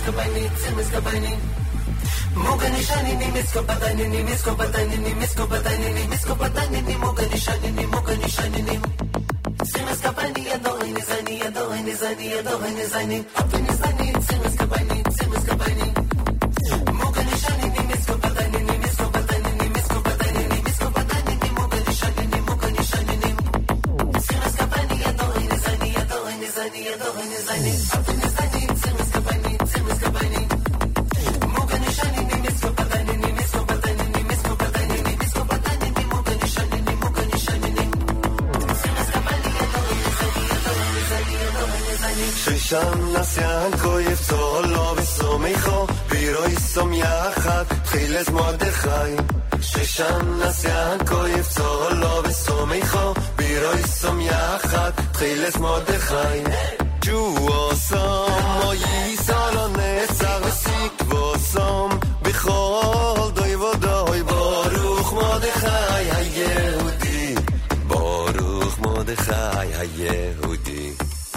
[SPEAKER 21] שם נסיין כואב צולו וסומיכו בירוי סום יחד תחילת מרדכי ששם נסיין כואב צולו וסומיכו בירוי סום יחד תחילת מרדכי ג'ו סום מוי סולו נצר וסיקבו סום בכל דוי ודוי ברוך מרדכי היהודי ברוך מרדכי היהודי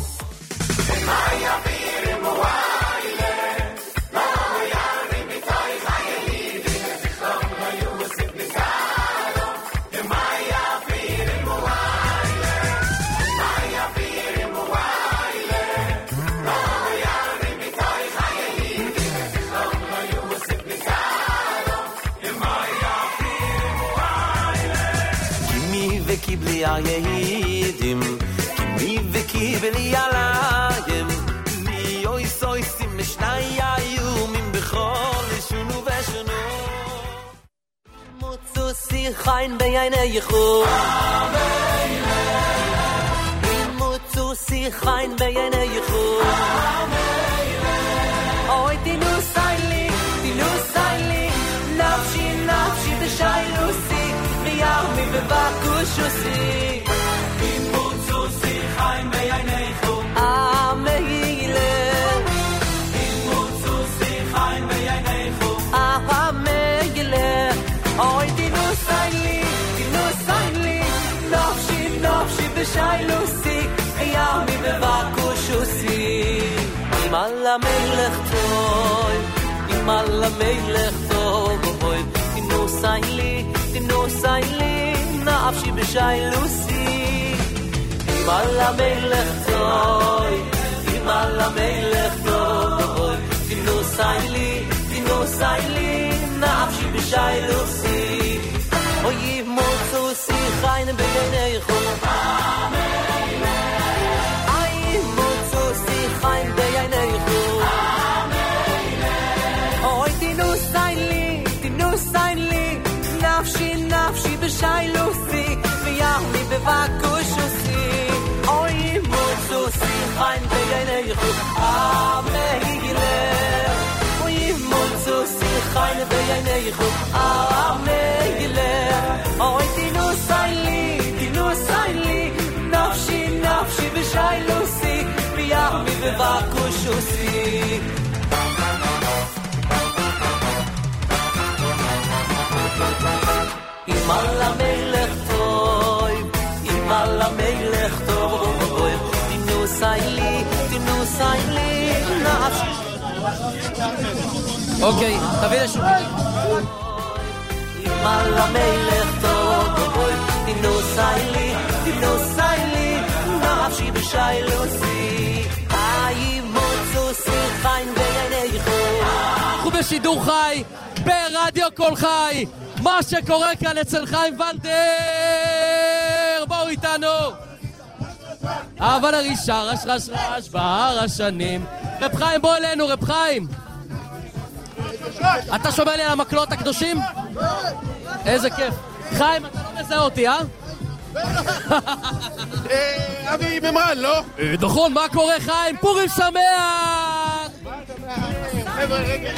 [SPEAKER 22] קיבלי היהידים כמי וקיבלי עליים מי אוי סויסים משני איומים בכל שונו ושונו מוצו שיחיים בעיני יחו מוצו שיחיים בעיני יחו אוי תינו סיילי נפשי נפשי בשיילוסי ירמי ובקושוסי מוצוסי חיים בעיניכו המהילה מוצוסי חיים בעיניכו המהילה אוי תינו סיילי נפשי בשיילוסי ירמי ובקושוסי אם על המלך טוב תינו סיילי נפשי בשיילוסי אם על המלך טוב תינו סיילי נפשי בשיילוסי אוי מוצו שיחיים בעיניכו אוי מוצו שיחיים בעיניכו אוי תינו סיילי נפשי בשיילוסי וירמי בבקושוסי אוי מוצוסי חיים בעיניכו המהילה אוי מוצוסי חיים בעיניכו המהילה אוי תינו סיילי נפשי בשיילוסי וירמי בבקושוסי אם על המלך טוב תינו סיילי נפשי
[SPEAKER 2] אוקיי, תביא לשוק
[SPEAKER 22] אם על המלך טוב תינו סיילי נפשי בשיילוסי אי מוצוסי חיים בעיניכו
[SPEAKER 2] אנחנו בשידור חי ברדיו כל חי מה שקורה כאן אצל חיים ולדר בואו איתנו אבל הרישה רש בהר השנים רב חיים בוא אלינו רב חיים אתה שומע לי על המקלות הקדושים? איזה כיף חיים אתה לא מזהה אותי
[SPEAKER 3] אבי ממרן לא?
[SPEAKER 2] נכון מה קורה חיים? פורים שמח
[SPEAKER 3] חבר'ה רגע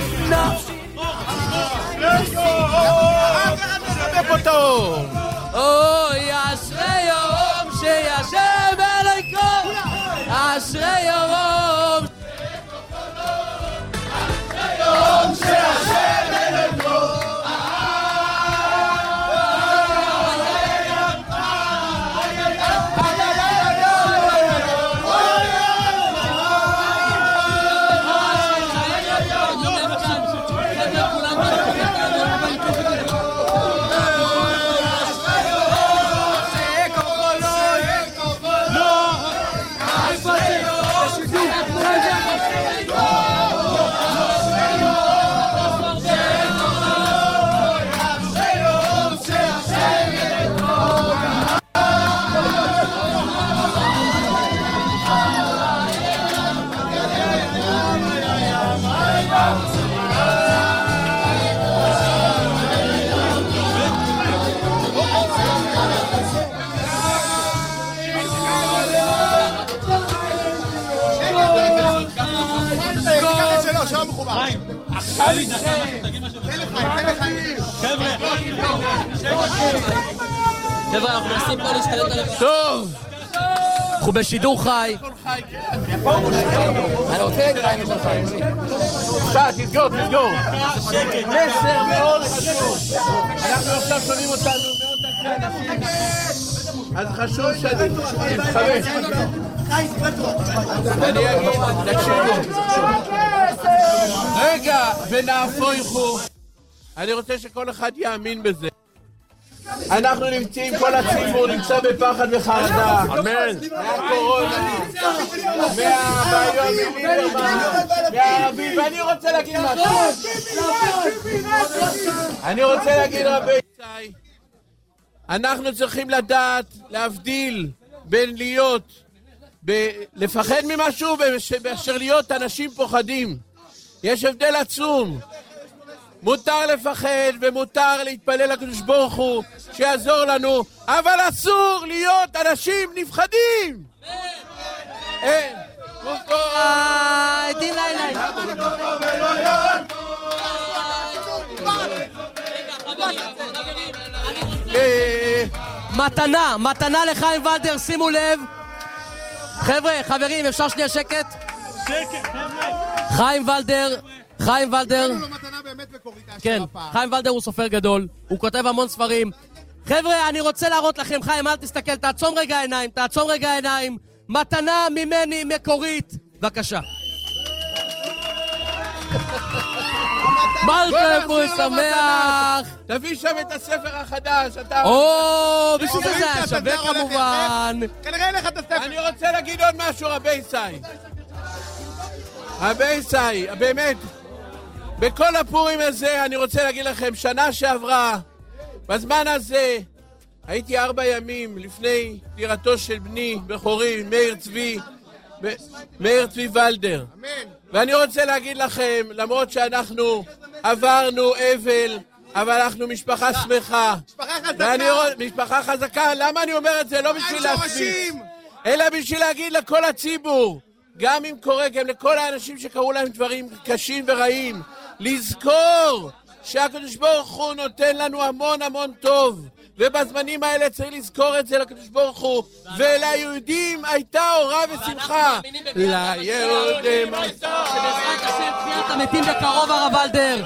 [SPEAKER 2] אוי אשרי יום שישב אליקו אשרי יום שישב אליקו חבר'ה, אנחנו מנסים פה להשתלט עליהם. טוב! אנחנו בשידור חי.
[SPEAKER 3] אני רוצה להתראיין לך חיים. תסגור. מסר מאוד חשוב. אנחנו עכשיו שומעים אותנו מאוד אנשים. אז חשוב שאני אתחבק. אני אגיד, תקשיבו. רגע, ונהפוכו. אני רוצה שכל אחד יאמין בזה. אנחנו נמצאים, כל הציבור נמצא בפחד וחרדה. אמן. מהקורונה, מהבעיות, מהערבים, ואני רוצה להגיד משהו. אני רוצה להגיד רבי יצאי, אנחנו צריכים לדעת להבדיל בין לפחד ממשהו באשר להיות אנשים פוחדים. יש הבדל עצום. מותר לפחד ומותר להתפלל לקדוש ברוך הוא שיעזור לנו, אבל אסור להיות אנשים נפחדים.
[SPEAKER 2] עדים לילה. מתנה לחיים ולדר, שימו לב. חבר'ה, חברים, אפשר שנייה שקט? חיים ולדר. כן, חיים ולדר הוא סופר גדול, הוא כותב המון ספרים. חבר'ה, אני רוצה להראות לכם, חיים, אל תסתכל, תעצום רגע עיניים. מתנה ממני מקורית. בבקשה. מרקב הוא שמח.
[SPEAKER 3] תביא שם את הספר החדש.
[SPEAKER 2] בשביל זה היה שווה כמובן.
[SPEAKER 3] כנראה אין לך את הספר. אני רוצה להגיד עוד משהו, רבי יצאי, באמת, בכל הפורים הזה אני רוצה להגיד לכם, שנה שעברה, בזמן הזה, הייתי 4 ימים לפני דירתו של בני בכורי, מאיר צבי ולדר. ואני רוצה להגיד לכם, למרות שאנחנו עברנו אבל, אבל אנחנו משפחה שמחה. משפחה חזקה. למה אני אומר את זה? לא בשביל להשמיץ, אלא בשביל להגיד לכל הציבור, גם אם קורה, גם לכל האנשים שקראו להם דברים קשים ורעים, לזכור שהקדוש ברוך הוא נותן לנו המון המון טוב, ובזמנים האלה צריך לזכור את זה לקדוש ברוך הוא. וליהודים הייתה אורה ושמחה. ליהודים הייתה
[SPEAKER 2] שבעזרת השם תחיית המתים בקרוב, הרב ולדר.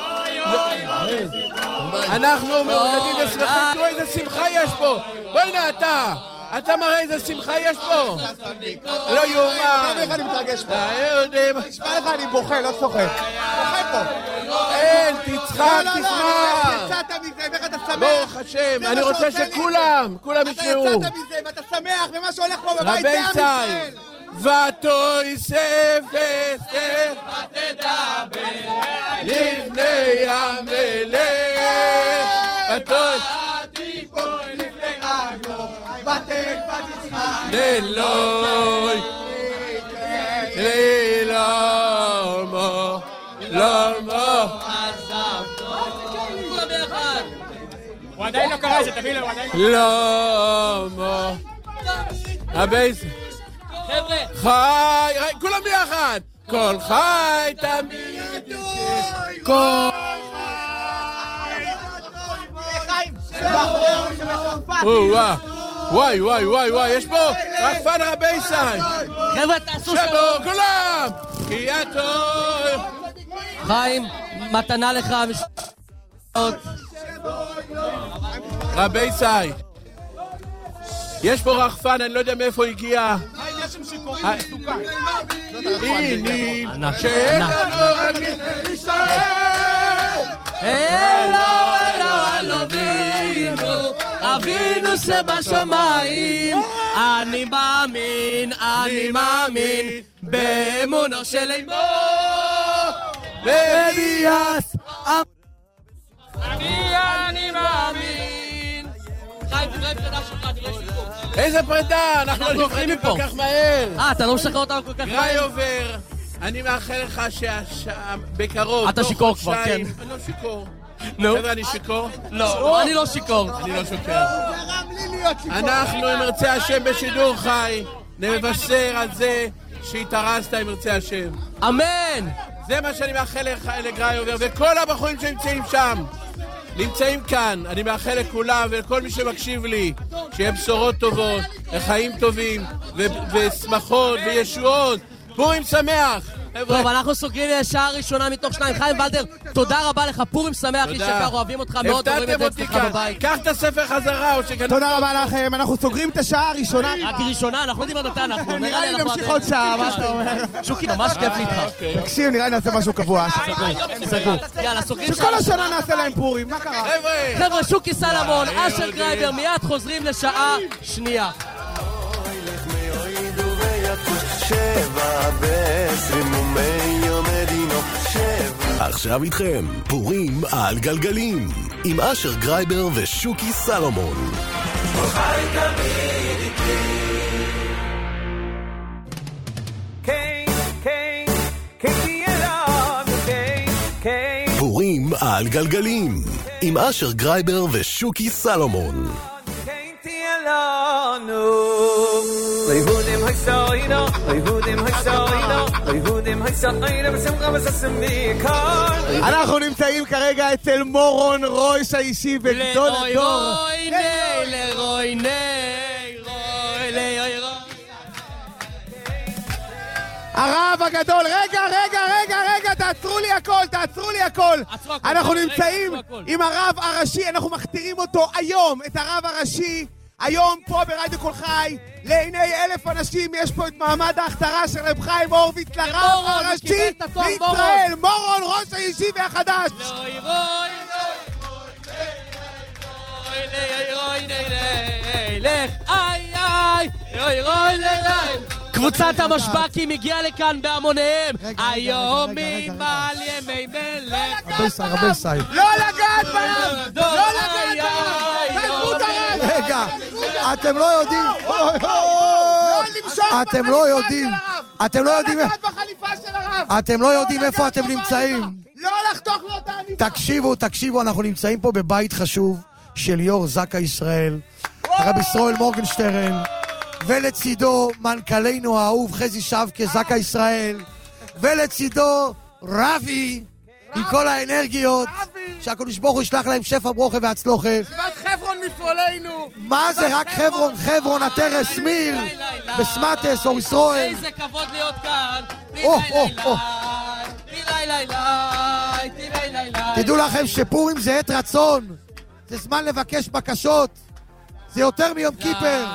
[SPEAKER 3] אנחנו מעודדים ושמחים. תראו איזה שמחה יש פה. בואי נה אתה מראה איזה שמחה יש פה. לא יאומן. איך אני מתרגש פה? נשמע לך, אני בוכה, לא צוחק. בוכה פה. אין, תצחק, תשמע. יצאת מזה, ואיך אתה שמח. ברוך השם, אני רוצה שכולם ישמעו. אתה יצאת מזה, ואתה שמח, ומה שהולך פה בבית זה עם ישראל. ותוי ספר ותדבר לפני המלך. ותוי ללוי למה הוא עדיין לא קרא את זה, תביא לו, הוא עדיין לא למה הבייס
[SPEAKER 2] חבר'ה
[SPEAKER 3] חי, כולם ביחד כל חי תמיד כל וואי, יש פה רחפן רבי יצאי.
[SPEAKER 2] חבר'ה, תעשו שלום.
[SPEAKER 3] כולם! קריאתו!
[SPEAKER 2] חיים, מתנה לך.
[SPEAKER 3] רבי יצאי. יש פה רחפן, אני לא יודע מאיפה הגיע. יש שם שיכורים מסוכן. הנה, שאלה לא רגיל ישראל. אלו אבינו שבשמיים, אני מאמין באמונו של אמו ואליאס. אני מאמין. חיים, תראה פרידה שלך, תראה שיפור. איזה פרידה? אנחנו לא נפרדים כל כך מהר.
[SPEAKER 2] אתה לא משחרר אותנו כל כך מהר.
[SPEAKER 3] גיא עובר.
[SPEAKER 8] אני מאחל לך שבקרוב...
[SPEAKER 2] אתה שיקור כבר, כן.
[SPEAKER 8] אני לא שיקור.
[SPEAKER 2] נו.
[SPEAKER 8] חבר'ה, אני שיקור?
[SPEAKER 2] לא, אני לא שיקור.
[SPEAKER 8] אני לא שוקר. אנחנו, אם ירצה השם בשידור חי, נבשר על זה שהתארסת אם ירצה השם.
[SPEAKER 2] אמן!
[SPEAKER 8] זה מה שאני מאחל לך, לגראי עובר, וכל הבחורים שנמצאים שם, נמצאים כאן. אני מאחל לכולם ולכל מי שמקשיב לי, שיהיה בשורות טובות, לחיים טובים, ושמחות וישועות. פורים שמח!
[SPEAKER 2] טוב, אנחנו סוגרים שעה ראשונה מתוך 2. חיים ולדר, תודה רבה לך, פורים שמח, איש יקר, אוהבים אותך מאוד, רואים את זה אצלך בבית.
[SPEAKER 8] קח את הספר חזרה, או שכן...
[SPEAKER 3] תודה רבה לכם, אנחנו סוגרים את השעה הראשונה.
[SPEAKER 2] רק ראשונה, אנחנו יודעים מתי אנחנו.
[SPEAKER 3] נראה לי נמשיך עוד שעה, מה אתה אומר?
[SPEAKER 2] שוקי, ממש כיף איתך.
[SPEAKER 3] תקשיב, נראה לי נעשה משהו קבוע.
[SPEAKER 2] סגור. יאללה, סוגרים
[SPEAKER 3] שכל השנה נעשה להם פורים, מה קרה?
[SPEAKER 2] חבר'ה, שוקי סלמון, אשר גרייבר, מיד חוזרים לשעה שנייה.
[SPEAKER 12] עכשיו איתכם, פורים על גלגלים, עם אשר גרייבר ושוקי סלומון. פורים על גלגלים, עם אשר גרייבר ושוקי סלומון.
[SPEAKER 15] ליהודים הישראינו, ליהודים הישראינו, ליהודים הישראינו בשמחה וססמי קר.
[SPEAKER 3] אנחנו נמצאים כרגע אצל מורון רויש האישי וגדול הדור.
[SPEAKER 2] לרוי
[SPEAKER 3] הרב הגדול, רגע, תעצרו לי הכל. אנחנו נמצאים עם הרב הראשי, אנחנו מכתירים אותו היום, את הרב הראשי. היום פה ברדיו כל חי, לעיני 1,000 אנשים, יש פה את מעמד ההכתרה של רב חיים הורוביץ לרב הראשי לישראל, מורון ראש הישיבה החדש.
[SPEAKER 2] קבוצת המשבקים הגיעה לכאן בהמוניהם היום ממעל ימי מלך.
[SPEAKER 3] רבי סי לא לגעת ברב, לא לגעת ברב.
[SPEAKER 9] רגע, אתם לא יודעים, אתם לא יודעים איפה אתם נמצאים.
[SPEAKER 3] לא לחתוך לו את העניבה.
[SPEAKER 9] תקשיבו, אנחנו נמצאים פה בבית חשוב של יור זקה ישראל, הרב ישראל מורגנשטרן, ולצידו מנכ"לנו האהוב חזי שבקה זקה ישראל, ולצידו רבי עם כל האנרגיות, שהקדוש ברוך הוא ישלח להם שפע ברוכה והצלוחה.
[SPEAKER 3] שבת חברון מפעולנו.
[SPEAKER 9] מה זה רק חברון, התרס מיר, בסמטס או ישראל.
[SPEAKER 2] איזה כבוד להיות כאן.
[SPEAKER 9] תדעו לכם שפורים זה עת רצון, זה זמן לבקש בקשות, זה יותר מיום כיפר.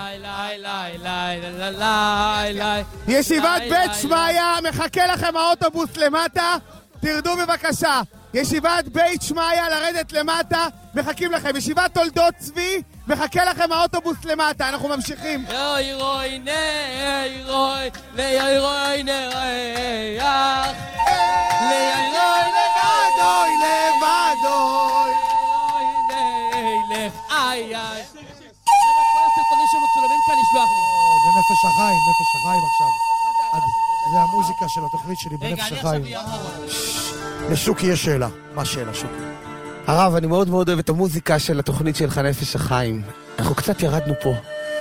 [SPEAKER 3] ישיבת בית שמעיה, מחכה לכם האוטובוס למטה, תרדו בבקשה. ישיבת בית שמעיה, לרדת למטה, מחכים לכם. ישיבת תולדות צבי, מחכה לכם האוטובוס למטה, אנחנו ממשיכים.
[SPEAKER 9] זה נפש החיים עכשיו. זה המוזיקה של התוכנית שלי בנפש החיים. לשוקי יש שאלה. מה השאלה, שוקי?
[SPEAKER 3] הרב, אני מאוד מאוד אוהב את המוזיקה של התוכנית שלך נפש החיים. אנחנו קצת ירדנו פה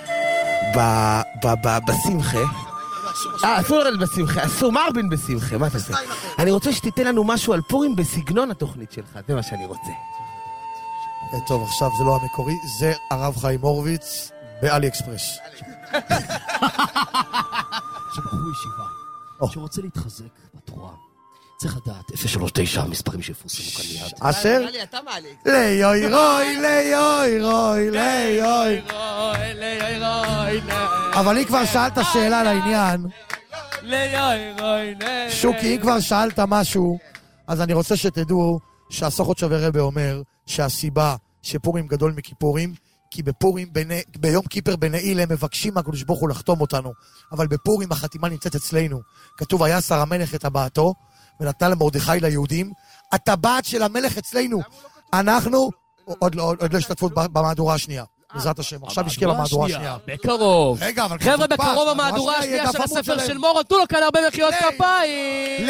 [SPEAKER 3] בשמחה. אסור לרדת בשמחה, אסור מרבין בשמחה, מה אתה עושה? אני רוצה שתיתן לנו משהו על פורים בסגנון התוכנית שלך, זה מה שאני רוצה.
[SPEAKER 9] טוב, עכשיו זה לא המקורי, זה הרב חיים הורוביץ באלי אקספרס.
[SPEAKER 7] שבחור ישיבה שרוצה להתחזק בתורה, צריך לדעת 039 המספרים שיפורסמו כאן מיד.
[SPEAKER 9] אשר? ליוי רוי. אבל אם כבר שאלת שאלה לעניין, שוקי, אם כבר שאלת משהו, אז אני רוצה שתדעו שהסוכות שווה רבה אומר שהסיבה שפורים גדול מכיפורים, כי בפורים, ביום כיפר בנעיל הם מבקשים מהקדוש ברוך הוא לחתום אותנו, אבל בפורים החתימה נמצאת אצלנו. כתוב, היה שר המלך את טבעתו ונתנה למרדכי ליהודים, הטבעת של המלך אצלנו. אנחנו עוד לא השתתפות במהדורה השנייה. בעזרת השם. עכשיו השקיע במהדורה השנייה.
[SPEAKER 2] בקרוב.
[SPEAKER 9] רגע, אבל
[SPEAKER 2] חבר'ה, בקרוב המהדורה השנייה של הספר של מורון. תנו לו כאן הרבה מחיאות כפיים.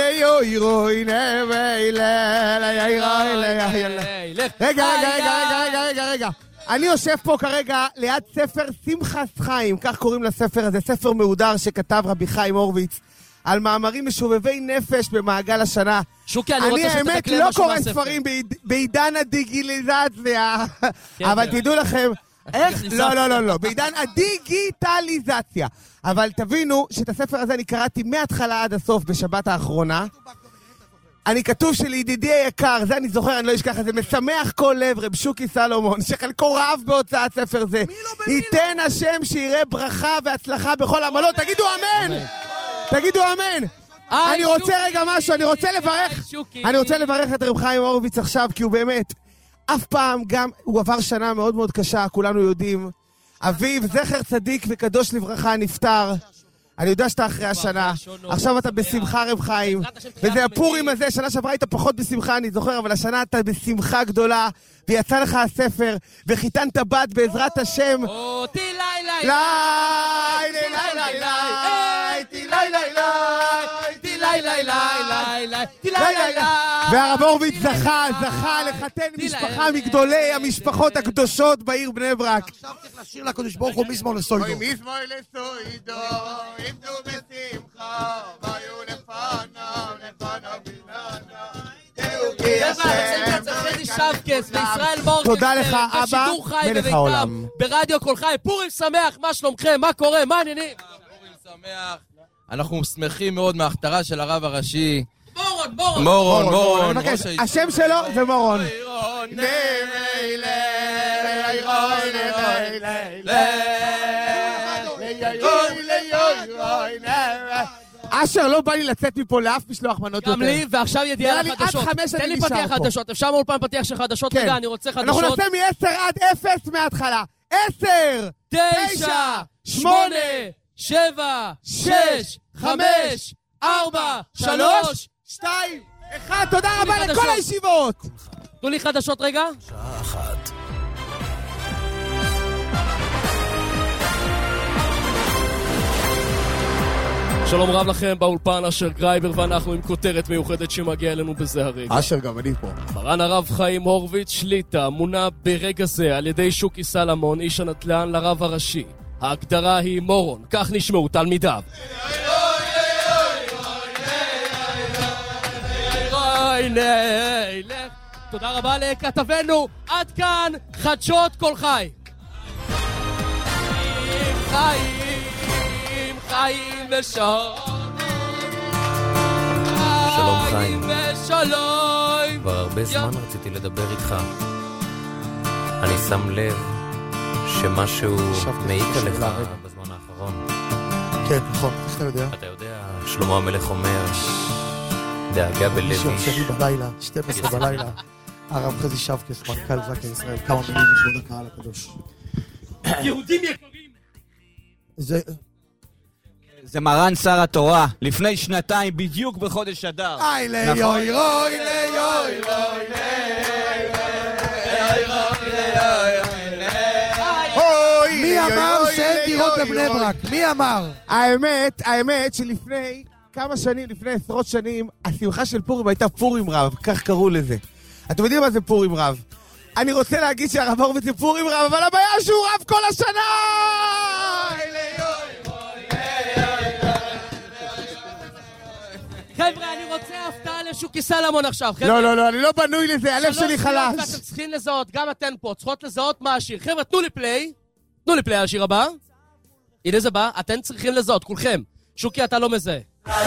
[SPEAKER 3] רגע. אני יושב פה כרגע ליד ספר שמחת חיים, כך קוראים לספר הזה, ספר מהודר שכתב רבי חיים הורוביץ, על מאמרים משובבי נפש במעגל השנה.
[SPEAKER 2] שוקי, אני רוצה שתתקלם משהו מהספר.
[SPEAKER 3] אני האמת לא קורא ספרים בעידן הדיגיטליזציה, אבל תדעו לכם, איך? לא, בעידן הדיגיטליזציה. אבל תבינו שאת הספר הזה אני קראתי מההתחלה עד הסוף בשבת האחרונה. אני כתוב שלידידי היקר, זה אני זוכר, אני לא אשכח את זה, משמח כל לב, רב שוקי סלומון, שחלקו רב בהוצאת ספר זה. ייתן השם שיראה ברכה והצלחה בכל עמלות. תגידו אמן! תגידו אמן! אני רוצה רגע משהו, אני רוצה לברך את רב חיים הורוביץ עכשיו, כי הוא באמת, אף פעם גם, הוא עבר שנה מאוד מאוד קשה, כולנו יודעים. אביו, זכר צדיק וקדוש לברכה, נפטר. אני יודע שאתה אחרי השנה, עכשיו אתה בשמחה רב חיים, וזה הפורים הזה, שנה שעברה היית פחות בשמחה, אני זוכר, אבל השנה אתה בשמחה גדולה, ויצא לך הספר, וחיתנת בת בעזרת השם. והרב הורוביץ זכה לחתן משפחה מגדולי המשפחות הקדושות בעיר בני ברק.
[SPEAKER 9] עכשיו צריך לשיר לקדוש ברוך הוא מזמור לסוידו.
[SPEAKER 3] מזמור לסוידו, עמדו בשמחה, והיו לפניו ביננה. תודה לך אבא, מלך העולם.
[SPEAKER 2] ברדיו כל חי, פורים שמח, מה שלומכם, מה קורה, מה העניינים?
[SPEAKER 5] פורים שמח, אנחנו שמחים מאוד מההכתרה של הרב הראשי.
[SPEAKER 2] מורון.
[SPEAKER 3] השם שלו זה מורון. אשר, לא בא לי לצאת מפה לאף משלוח מנות יותר.
[SPEAKER 2] גם לי, ועכשיו ידיעה לחדשות. תן לי פתיח חדשות. אפשר מאולפן פתיח של חדשות? רגע, אני רוצה חדשות.
[SPEAKER 3] אנחנו נעשה מ-10 עד 0 מההתחלה. 10,
[SPEAKER 2] 9, 8, 7, 6, 5, 4, 3, 2, 1. תודה רבה לכל הישיבות. תנו לי חדשות רגע.
[SPEAKER 12] שעה 1.
[SPEAKER 2] שלום רב לכם, באולפן אשר גרייבר, ואנחנו עם כותרת מיוחדת שמגיעה אלינו בזה הרגע.
[SPEAKER 3] אשר, גם אני פה.
[SPEAKER 2] מרן הרב חיים הורוביץ שליטה מונה ברגע זה על ידי שוקי סלומון, איש הנטלן לרב הראשי. ההגדרה היא מורון, כך נשמעו תלמידיו. תודה רבה לכתבנו, עד כאן חדשות כל חי. חיים ושלום.
[SPEAKER 11] שלום חיים.
[SPEAKER 2] ושלום.
[SPEAKER 11] כבר הרבה זמן רציתי לדבר איתך. אני שם לב שמשהו מעיק עליך בזמן האחרון.
[SPEAKER 9] כן, נכון, איך אתה יודע?
[SPEAKER 11] אתה יודע, שלמה המלך אומר, דאגה בלב איש.
[SPEAKER 9] מישהו שני בלילה, 12 בלילה, הרב חזי שבקס, מנכ"ל זק"א ישראל, כמה מילים לכבוד הקהל הקדוש.
[SPEAKER 2] יהודים יקרים.
[SPEAKER 23] זה מרן שר התורה, לפני שנתיים, בדיוק בחודש אדר.
[SPEAKER 9] מי אמר שאין דירות בבני ברק? מי אמר?
[SPEAKER 3] האמת שלפני כמה שנים, לפני עשרות שנים, השמחה של פורים הייתה פורים רב, כך קראו לזה. אתם יודעים מה זה פורים רב? אני רוצה להגיד שהרב הורוביץ זה פורים רב, אבל הבעיה שהוא רב כל השנה!
[SPEAKER 2] חבר'ה, אני רוצה הפתעה לשוקי סלומון עכשיו.
[SPEAKER 3] לא, אני לא בנוי לזה, הלב שלי חלש.
[SPEAKER 2] ואתם צריכים לזהות, גם אתן פה, צריכות לזהות מה השיר. חבר'ה, תנו לי פליי על השיר הבא. הנה זה בא, אתן צריכים לזהות, כולכם. שוקי, אתה לא מזהה.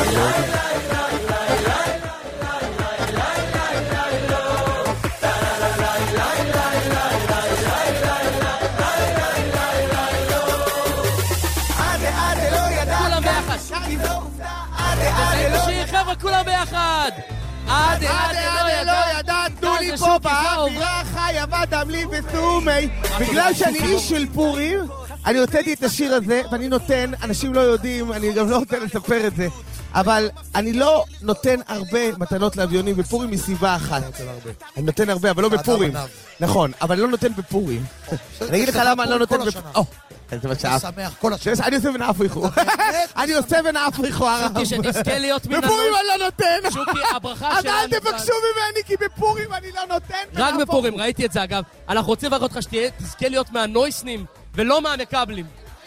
[SPEAKER 2] חבר'ה, כולם ביחד! עד
[SPEAKER 3] לא ידעת, תנו לי פה באווירה חי עבד עמלי וסומי. בגלל שאני איש של פורים, אני הוצאתי את השיר הזה, ואני נותן, אנשים לא יודעים, אני גם לא רוצה לספר את זה, אבל אני לא נותן הרבה מתנות לאביונים בפורים מסיבה אחת. אני נותן הרבה, אבל לא בפורים. נכון, אבל לא נותן בפורים. אני אגיד לך למה אני לא נותן בפורים.
[SPEAKER 9] אני שמח כל השנה.
[SPEAKER 3] אני עושה ונאפריכו. אני עושה ונאפריכו, הרב.
[SPEAKER 2] שוקי, שתזכה להיות מן
[SPEAKER 3] בפורים אני לא נותן.
[SPEAKER 2] שוקי, הברכה שלנו...
[SPEAKER 3] אז אל תבקשו ממני, כי בפורים אני לא נותן.
[SPEAKER 2] רק בפורים, ראיתי את זה אגב. אנחנו רוצים לברך אותך שתזכה להיות מהנויסנים, ולא מהמקבלים.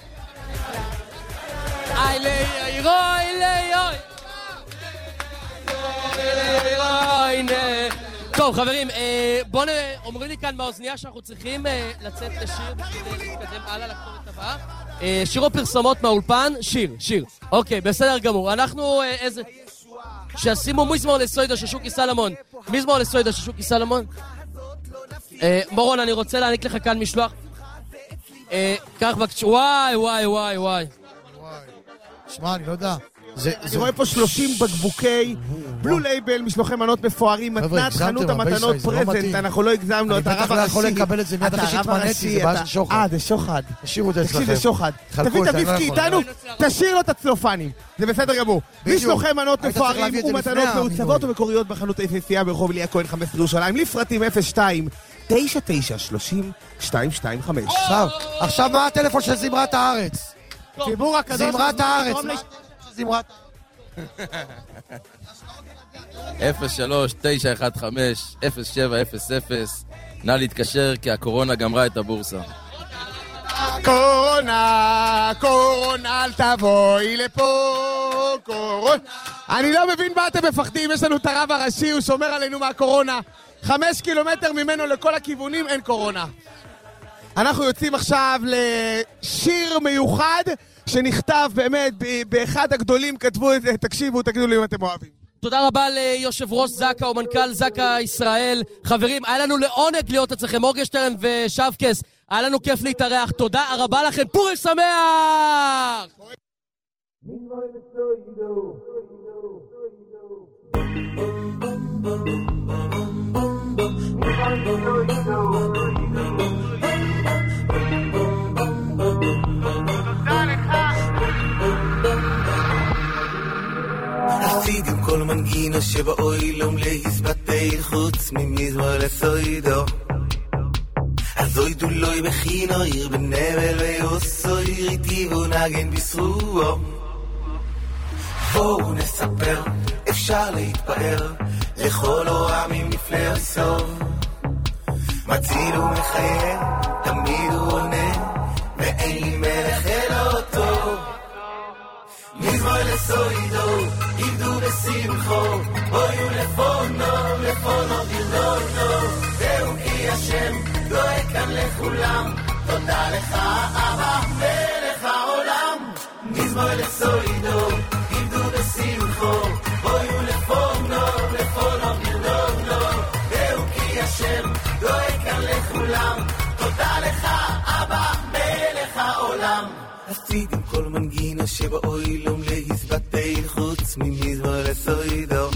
[SPEAKER 2] טוב חברים, בואו אומרים לי כאן באוזנייה שאנחנו צריכים לצאת לשיר בשביל להתקדם הלאה לכתובת הבאה. שיר או פרסומות מהאולפן? שיר. אוקיי, בסדר גמור. אנחנו איזה... שישימו מיזמור לסוידו של שוקי סלמון. מיזמור לסוידו של שוקי סלמון. מורון, אני רוצה להעניק לך כאן משלוח. כך בקש... וואי.
[SPEAKER 9] שמע, אני לא יודע.
[SPEAKER 3] אני רואה פה 30 בקבוקי בלו לייבל, משלוחי מנות מפוארים, מתנת חנות המתנות פרזנט, אנחנו לא הגזמנו את הרב הראשי.
[SPEAKER 9] אני בטח לא יכול לקבל את זה מיד אחרי שהתמניתי, זה בעיה של שוחד.
[SPEAKER 3] זה שוחד.
[SPEAKER 9] תשאירו את זה אצלכם.
[SPEAKER 3] תקשיב, זה שוחד. תביא את הוויסקי איתנו, תשאיר לו את הצלופנים. זה בסדר גמור. משלוחי מנות מפוארים ומתנות מעוצבות ומקוריות בחנות היפהפייה ברחוב אליה כהן 15 ירושלים, לפרטים 02-9930-225.
[SPEAKER 9] עכשיו מה הטלפון של זמרת הארץ?
[SPEAKER 3] ציבור הקדוש.
[SPEAKER 9] זמרת הארץ. זמרת
[SPEAKER 5] 03-915-0700 נא להתקשר כי הקורונה גמרה את הבורסה.
[SPEAKER 3] קורונה, אל תבואי לפה, קורונה. אני לא מבין מה אתם מפחדים, יש לנו את הרב הראשי, הוא שומר עלינו מהקורונה. 5 קילומטר ממנו לכל הכיוונים אין קורונה. אנחנו יוצאים עכשיו לשיר מיוחד שנכתב באמת באחד הגדולים, כתבו את זה, תקשיבו, תגידו לי אם אתם אוהבים.
[SPEAKER 2] תודה רבה ליושב ראש זקה ומנכ"ל זקה ישראל. חברים, היה לנו לעונג להיות אצלכם, מורגשטרן ושבקס, היה לנו כיף להתארח, תודה רבה לכם, פורים שמח!
[SPEAKER 21] עשית עם כל מנגינה שבאוילום להסבטי חוץ ממזמור לסוידו אז אוידו לוי בחינו עיר בנבל ויוסו עיר איתי ונגן בסרועו בואו נספר אפשר להתפאר לכל העמים לפני הסוף מציל ומחייר תמיד הוא עונה ואין לי מלך אלא אותו מזמור לסוידו עבדו בשמחו בואו לפונו דרדונו זהו כי השם דואג כאן לכולם תודה לך אבא מלך העולם מזמור לסוידו עבדו בשמחו בואו לפונו דרדונו זהו כי השם דואג כאן לכולם תודה לך אבא מלך העולם עשית עם כל מנגינה שבאוילום להסבטי חוץ ממזמור לסוידו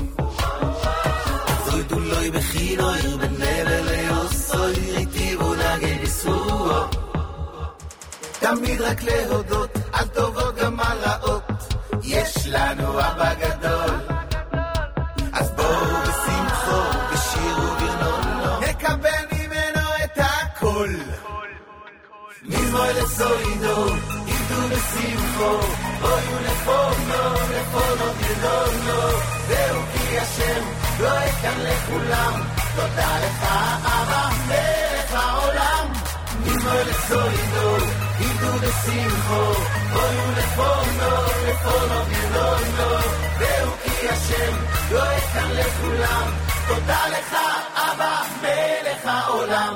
[SPEAKER 21] זוידו לוי בחינו עיר בנבל ויוסו עיר איתי ונגן בסרועו תמיד רק להודות על טובות גם על רעות יש לנו אבא גדול אז בואו בשמחו בשירו ברנונו נקבל ממנו את הכל מזמור לסוידו עבדו בשמחו בואו לפונו דרדונו זהו כי השם דואג כאן לכולם תודה לך אבא מלך העולם מזמור לסוידו עבדו בשמחו בואו לפונו דרדונו זהו כי השם דואג כאן לכולם תודה לך אבא מלך העולם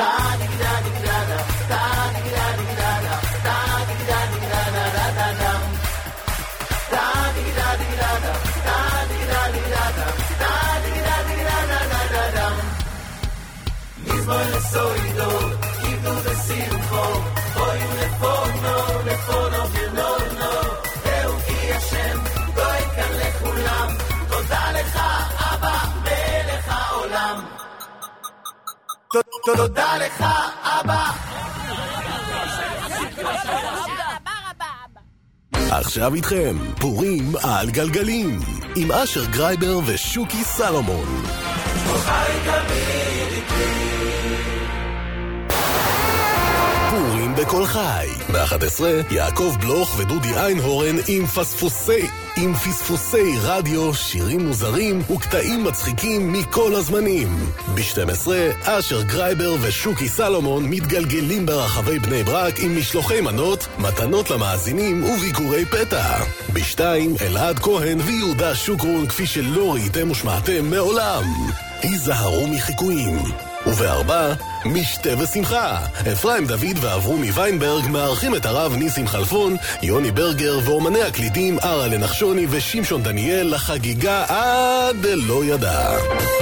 [SPEAKER 21] מזמור לסוידו עבדו בשמחו בואו לפונו דרדונו זהו כי השם דואג כאן לכולם תודה לך אבא מלך העולם תודה לך אבא
[SPEAKER 12] עכשיו איתכם, פורים על גלגלים, עם אשר גרייבר ושוקי סלומון. פורים בכל חי. ב-11 יעקב בלוך ודודי איינהורן עם פספוסי רדיו, שירים מוזרים וקטעים מצחיקים מכל הזמנים. ב-12 אשר גרייבר ושוקי סלומון מתגלגלים ברחבי בני ברק עם משלוחי מנות, מתנות למאזינים וביקורי פתע. ב-2 אלעד כהן ויהודה שוקרון כפי שלא ראיתם ושמעתם מעולם. היזהרו מחיקויים. וב-4 משתה ושמחה. אפרים דוד ואברומי ויינברג מארחים את הרב ניסים חלפון, יוני ברגר ואומני הקלידים ארה לנחשוני ושמשון דניאל לחגיגה עד לא ידע.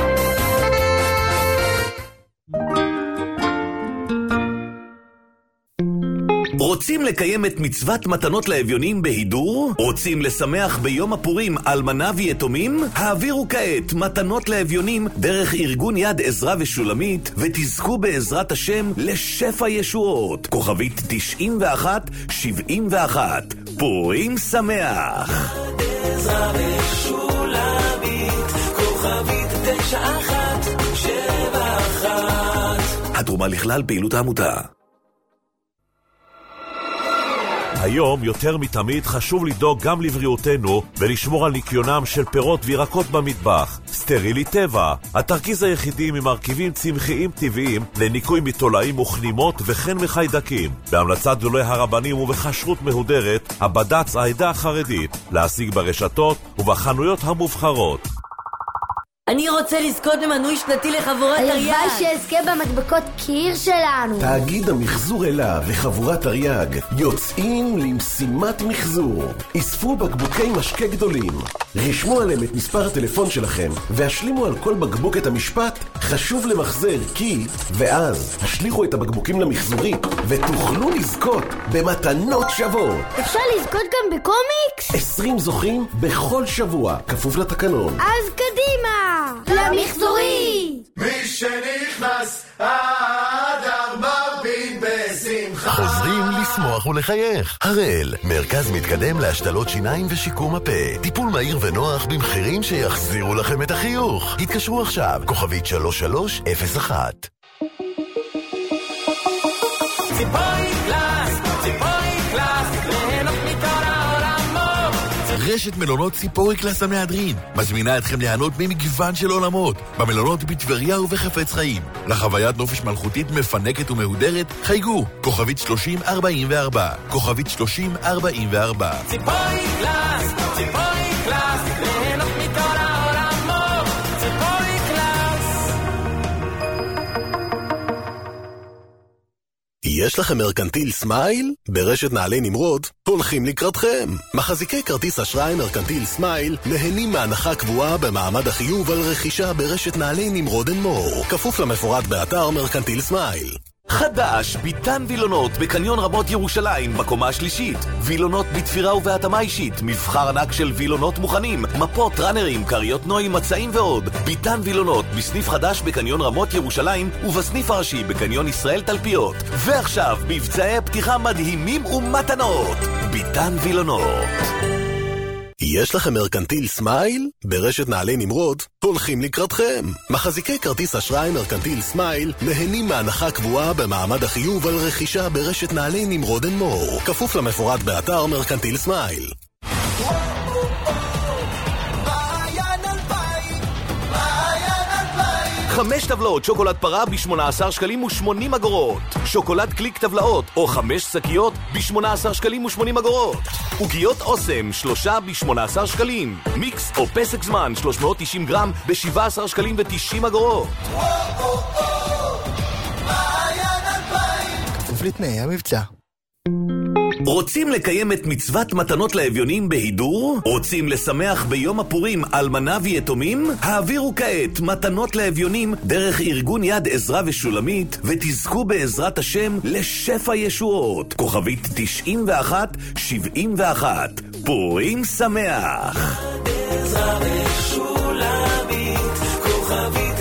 [SPEAKER 6] רוצים לקיים את מצוות מתנות לאביונים בהידור? רוצים לשמח ביום הפורים אלמנה ויתומים? העבירו כעת מתנות לאביונים דרך ארגון יד עזרא ושולמית ותזכו בעזרת השם לשפע ישועות. כוכבית 9171. פורים שמח. יד עזרא ושולמית, כוכבית 9171. התרומה לכלל פעילות העמותה.
[SPEAKER 16] היום יותר מתמיד חשוב לדאוג גם לבריאותנו ולשמור על ניקיונם של פירות וירקות במטבח. סטרילי טבע, התרכיז היחידי ממרכיבים צמחיים טבעיים לניקוי מתולעים וכנימות וכן מחיידקים. בהמלצת גדולי הרבנים ובכשרות מהודרת, הבד"ץ העדה החרדית, להשיג ברשתות ובחנויות המובחרות.
[SPEAKER 17] אני רוצה לזכות במנוי שנתי לחבורת תרי"ג.
[SPEAKER 18] הלוואי שאזכה במדבקות קיר שלנו.
[SPEAKER 12] תאגיד המחזור אלה וחבורת תרי"ג יוצאים למשימת מחזור. אספו בקבוקי משקה גדולים, רשמו עליהם את מספר הטלפון שלכם והשלימו על כל בקבוק את המשפט חשוב למחזר כי, ואז השליחו את הבקבוקים למחזורית ותוכלו לזכות במתנות שוות.
[SPEAKER 18] אפשר לזכות גם בקומיקס?
[SPEAKER 12] 20 זוכים בכל שבוע, כפוף לתקנון.
[SPEAKER 18] אז קדימה! למחזורי!
[SPEAKER 15] מי שנכנס האדר מרבין בשמחה.
[SPEAKER 12] חוזרים לשמוח ולחייך. הראל, מרכז מתקדם להשתלות שיניים ושיקום הפה. טיפול מהיר ונוח במחירים שיחזירו לכם את החיוך. התקשרו עכשיו, כוכבית 3301.
[SPEAKER 15] ציפוי קלאס, ליהנות מכל העולמות.
[SPEAKER 12] רשת מלונות ציפורי קלאס המהדרין מזמינה אתכם ליהנות ממגוון של עולמות במלונות בטבריה ובחפץ חיים. לחוויית נופש מלכותית מפנקת ומהודרת חייגו, כוכבית 3044, כוכבית 3044.
[SPEAKER 15] ציפוי קלאס, ליהנות מכל העולמות. ציפוי קלאס.
[SPEAKER 12] יש לכם מרקנטיל סמייל? ברשת נעלי נמרוד הולכים לקראתכם. מחזיקי כרטיס אשראי מרקנטיל סמייל נהנים מהנחה קבועה במעמד החיוב על רכישה ברשת נעלי נמרוד מור, כפוף למפורט באתר מרקנטיל סמייל.
[SPEAKER 6] חדש, ביטן וילונות בקניון רמות ירושלים בקומה השלישית. וילונות בתפירה ובהתאמה אישית, מבחר ענק של וילונות מוכנים, מפות, ראנרים, קריות נוי, מצעים ועוד. ביטן וילונות בסניף חדש בקניון רמות ירושלים ובסניף הראשי בקניון ישראל תלפיות. ועכשיו מבצעי פתיחה מדהימים ומתנות. ביטן וילונות.
[SPEAKER 12] יש לכם מרקנטיל סמייל? ברשת נעלי נמרוד הולכים לקראתכם. מחזיקי כרטיס אשראי מרקנטיל סמייל נהנים מהנחה קבועה במעמד החיוב על רכישה ברשת נעלי נמרוד מור, כפוף למפורט באתר מרקנטיל סמייל.
[SPEAKER 6] 5 טבלאות שוקולד פרה ב-18 שקלים ו80 אגורות. שוקולד קליק טבלאות או 5 שקיות ב-18 שקלים ו80 אגורות. עוגיות אוסם 3 ב-18 שקלים. מיקס או פסק זמן 390 גרם ב-17 שקלים ו90 אגורות.
[SPEAKER 3] כפוף לתנאי המבצע.
[SPEAKER 6] רוצים לקיים את מצוות מתנות לאביונים בהידור? רוצים לשמח ביום הפורים אלמנה ויתומים? העבירו כעת מתנות לאביונים דרך ארגון יד עזרא ושולמית ותזכו בעזרת השם לשפע ישועות. כוכבית 9171. פורים שמח.
[SPEAKER 15] עזרא ושולמית, כוכבית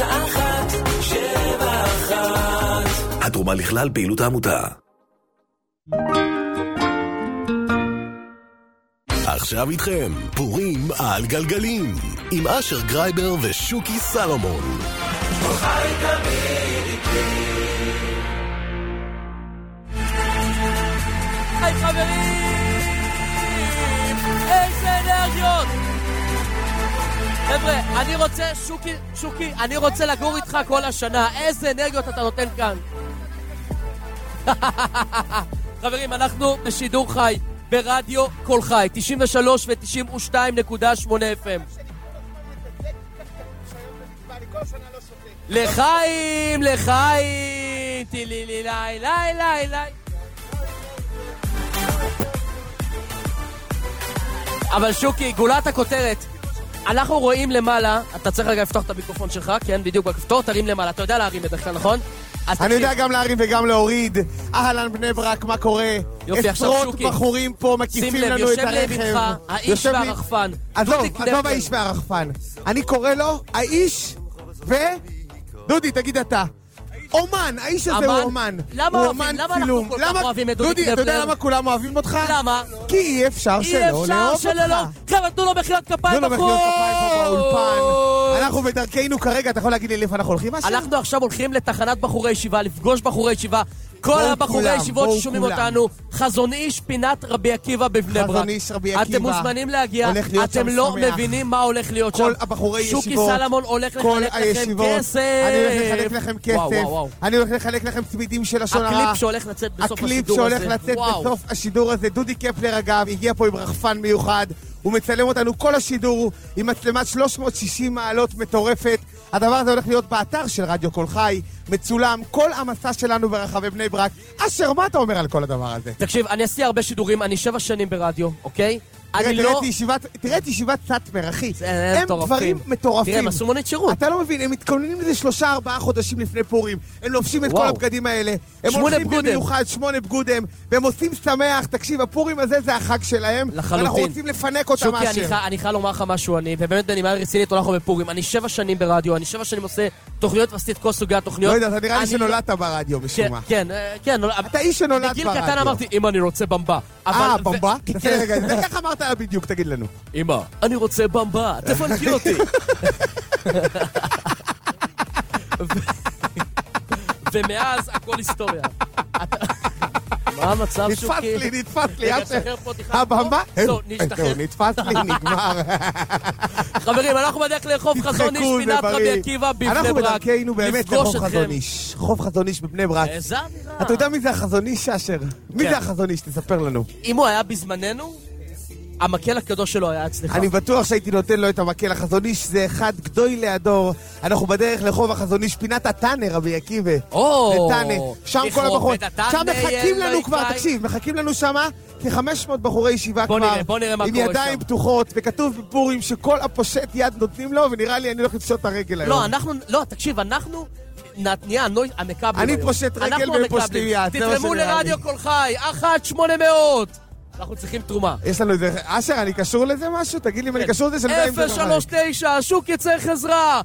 [SPEAKER 15] 9171.
[SPEAKER 6] התרומה לכלל פעילות העמותה.
[SPEAKER 12] עכשיו איתכם, פורים על גלגלים, עם אשר גרייבר ושוקי סלומון.
[SPEAKER 4] כל חי תמיד איתי.
[SPEAKER 2] היי חברים, איזה אנרגיות. חבר'ה, אני רוצה, שוקי, אני רוצה לגור איתך כל השנה. איזה אנרגיות אתה נותן כאן. חברים, אנחנו בשידור חי ברדיו כל חי 93 ו-92.8 FM. לחיים, תילי לי לי. אבל שוקי, גולת הכותרת, אנחנו רואים למעלה, אתה צריך רגע לפתוח את המיקרופון שלך, כן, בדיוק בכפתור, תרים למעלה, אתה יודע להרים בדרך כלל, נכון?
[SPEAKER 3] אני יודע גם להרים וגם להוריד. אהלן בני ברק, מה קורה? עשרות בחורים פה מקיפים לנו את הרכב.
[SPEAKER 2] יושב לימינך, האיש והרחפן.
[SPEAKER 3] עזוב האיש והרחפן. אני קורא לו האיש דודי, תגיד אתה. אומן, האיש הזה הוא אומן.
[SPEAKER 2] למה אנחנו כל כך אוהבים את דודי קנפלר?
[SPEAKER 3] דודי, אתה יודע למה כולם אוהבים אותך?
[SPEAKER 2] למה?
[SPEAKER 3] כי אי אפשר שלא לאהוב אותך.
[SPEAKER 2] חבר'ה, תנו לו מחיאות כפיים בחוץ.
[SPEAKER 3] אנחנו בדרכנו כרגע, אתה יכול להגיד לי איפה אנחנו הולכים משהו?
[SPEAKER 2] אנחנו עכשיו הולכים לתחנת בחורי ישיבה, לפגוש בחורי ישיבה. כל הבחורי ישיבות ששומעים אותנו, חזון איש פינת רבי עקיבא בבני ברק. אתם מוזמנים להגיע, אתם לא מבינים מה הולך להיות שם. שוקי סלמון הולך לחלק לכם כסף.
[SPEAKER 3] אני הולך לחלק לכם כסף. אני הולך לחלק לכם צמידים של לשון הרע.
[SPEAKER 2] הקליפ שהולך לצאת בסוף השידור הזה.
[SPEAKER 3] הקליפ שהולך לצאת בסוף השידור הזה. דודי קפלר אגב הגיע פה עם רחפן מיוחד. הוא מצלם אותנו כל השידור עם מצלמת 360 מעלות מטורפת. הדבר הזה הולך להיות באתר של רדיו כל חי, מצולם כל המסע שלנו ברחבי בני ברק. אשר, מה אתה אומר על כל הדבר הזה?
[SPEAKER 2] תקשיב, אני עשיתי הרבה שידורים, אני 7 שנים ברדיו, אוקיי?
[SPEAKER 3] תראה את ישיבת סאטמר, אחי. הם דברים מטורפים.
[SPEAKER 2] תראה, הם עשו מונית שירות.
[SPEAKER 3] אתה לא מבין, הם מתכוננים לזה 3-4 חודשים לפני פורים. הם לובשים את כל הבגדים האלה. הם הולכים במיוחד 8 בגודם. והם עושים שמח. תקשיב, הפורים הזה זה החג שלהם.
[SPEAKER 2] לחלוטין.
[SPEAKER 3] ואנחנו רוצים לפנק אותם
[SPEAKER 2] שוקי, אני חייב לומר לך משהו, ובאמת בנימה רצינית הולך בפורים. אני 7 שנים ברדיו, אני 7 שנים עושה תוכניות ועשיתי את כל סוגי התוכניות.
[SPEAKER 3] לא יודע, אתה נראה לי שנולדת ברדיו משום מה.
[SPEAKER 2] כן. אתה
[SPEAKER 3] איש שנולד ברדיו.
[SPEAKER 2] בגיל קטן אמרתי, אמא, אני רוצה במבה.
[SPEAKER 3] במבה? איך אמרת בדיוק, תגיד לנו.
[SPEAKER 2] אמא, אני רוצה במבה, תפנקי אותי. ומאז הכל היסטוריה. מה המצב שוקי?
[SPEAKER 3] נתפס לי, הבמה? נתפס לי, נגמר.
[SPEAKER 2] חברים, אנחנו בדרך לרחוב חזון איש פינת רבי עקיבא בבני ברק.
[SPEAKER 3] אנחנו בדרכנו באמת לרחוב חזון איש. רחוב חזון איש בבני ברק.
[SPEAKER 2] איזה אמירה.
[SPEAKER 3] אתה יודע מי זה החזון איש, אשר? מי זה החזון איש? תספר לנו.
[SPEAKER 2] אם הוא היה בזמננו, המקל הקדוש שלו היה אצלך.
[SPEAKER 3] אני בטוח שהייתי נותן לו את המקל. החזון איש זה אחד גדוי לידור. אנחנו בדרך לחוב החזון איש פינת התנא רבי עקיבא. לתנא. שם כל הבחורים. שם מחכים לנו כבר, תקשיב, מחכים לנו שמה כ-500 בחורי ישיבה כבר.
[SPEAKER 2] בוא נראה מה קורה שם.
[SPEAKER 3] עם ידיים פתוחות, וכתוב בפורים שכל הפושט יד נותנים לו, ונראה לי אני הולך לפשוט את הרגל היום.
[SPEAKER 2] תקשיב, אנחנו נהיה המקבלים.
[SPEAKER 3] אני פושט רגל והם פושטים יד.
[SPEAKER 2] תתרמו לרדיו כל חי, 1-800. אנחנו צריכים תרומה.
[SPEAKER 3] יש לנו איזה... אשר, אני קשור לזה משהו? תגיד לי אם אני קשור לזה,
[SPEAKER 2] 039, שוקי צריך עזרה!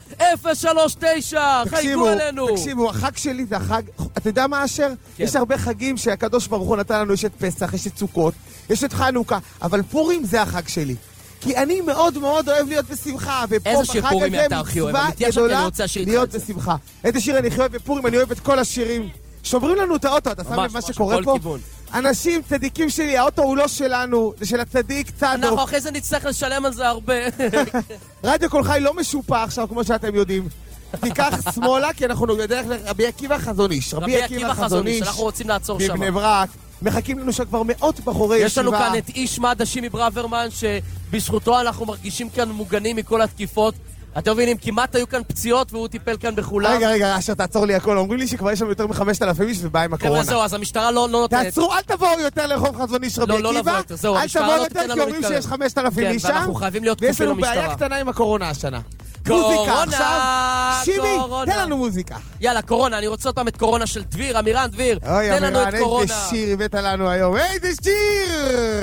[SPEAKER 2] 039, חייגו אלינו!
[SPEAKER 3] תקשיבו, החג שלי זה החג... אתה יודע מה, אשר? יש הרבה חגים שהקדוש ברוך הוא נתן לנו, יש את פסח, יש את סוכות, יש את חנוכה, אבל פורים זה החג שלי. כי אני מאוד מאוד אוהב להיות בשמחה, ופה בחג הזה מצווה גדולה להיות בשמחה. איזה שיר אני הכי אוהב בפורים? אני אוהב את כל השירים. שומרים לנו את האוטו, אתה שם לב מה שקורה פה? אנשים, צדיקים שלי, האוטו הוא לא שלנו, זה של הצדיק צדוק.
[SPEAKER 2] אנחנו אחרי זה נצטרך לשלם על זה הרבה.
[SPEAKER 3] רדיו כל חי לא משופע עכשיו, כמו שאתם יודעים. תיקח שמאלה, כי אנחנו בדרך לרבי עקיבא חזון איש.
[SPEAKER 2] רבי עקיבא חזון איש, אנחנו רוצים לעצור שם.
[SPEAKER 3] בבני ברק. מחכים לנו שם כבר מאות בחורי ישיבה.
[SPEAKER 2] יש לנו כאן את איש מדע שימי ברוורמן, שבזכותו אנחנו מרגישים כאן מוגנים מכל התקיפות. אתם מבינים, כמעט היו כאן פציעות והוא טיפל כאן בכולם.
[SPEAKER 3] רגע, אשר, תעצור לי הכל. אומרים לי שכבר יש שם יותר מ-5,000 איש ובא עם הקורונה.
[SPEAKER 2] זהו, אז המשטרה לא נותנת.
[SPEAKER 3] תעצרו, אל תבואו יותר לרחוב חזון איש רבי עקיבא. אל תבואו יותר כי אומרים שיש 5,000 איש שם.
[SPEAKER 2] ואנחנו חייבים להיות כפי למשטרה.
[SPEAKER 3] ויש לנו בעיה קטנה עם הקורונה השנה. מוזיקה עכשיו. שימי, תן לנו מוזיקה.
[SPEAKER 2] יאללה, קורונה, אני רוצה אותם את קורונה של דביר, אמירן דביר. תן לנו את קורונה.
[SPEAKER 3] איזה שיר הבאת לנו היום. איזה שיר!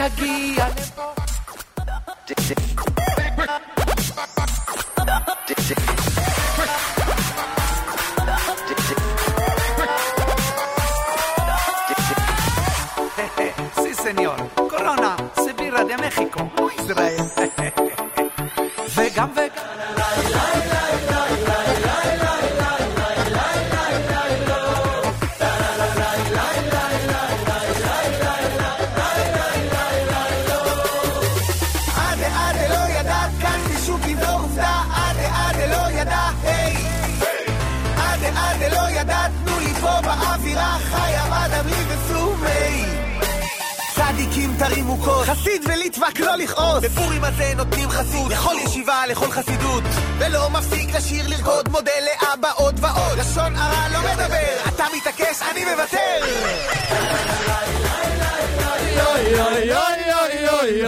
[SPEAKER 2] תגיע לפה.
[SPEAKER 1] Sí, señor. Corona se birra de México, no Israel. וגם וגם.
[SPEAKER 15] צדיקים תרימו כוס, חסיד וליטבק לא לכעוס, בפורים הזה נותנים חסות לכל ישיבה, לכל חסידות, ולא מפסיק לשיר לרקוד, מודה לאבא עוד ועוד, לשון הרע לא מדבר, אתה מתעקש אני מוותר. יוי יוי יוי יוי יוי.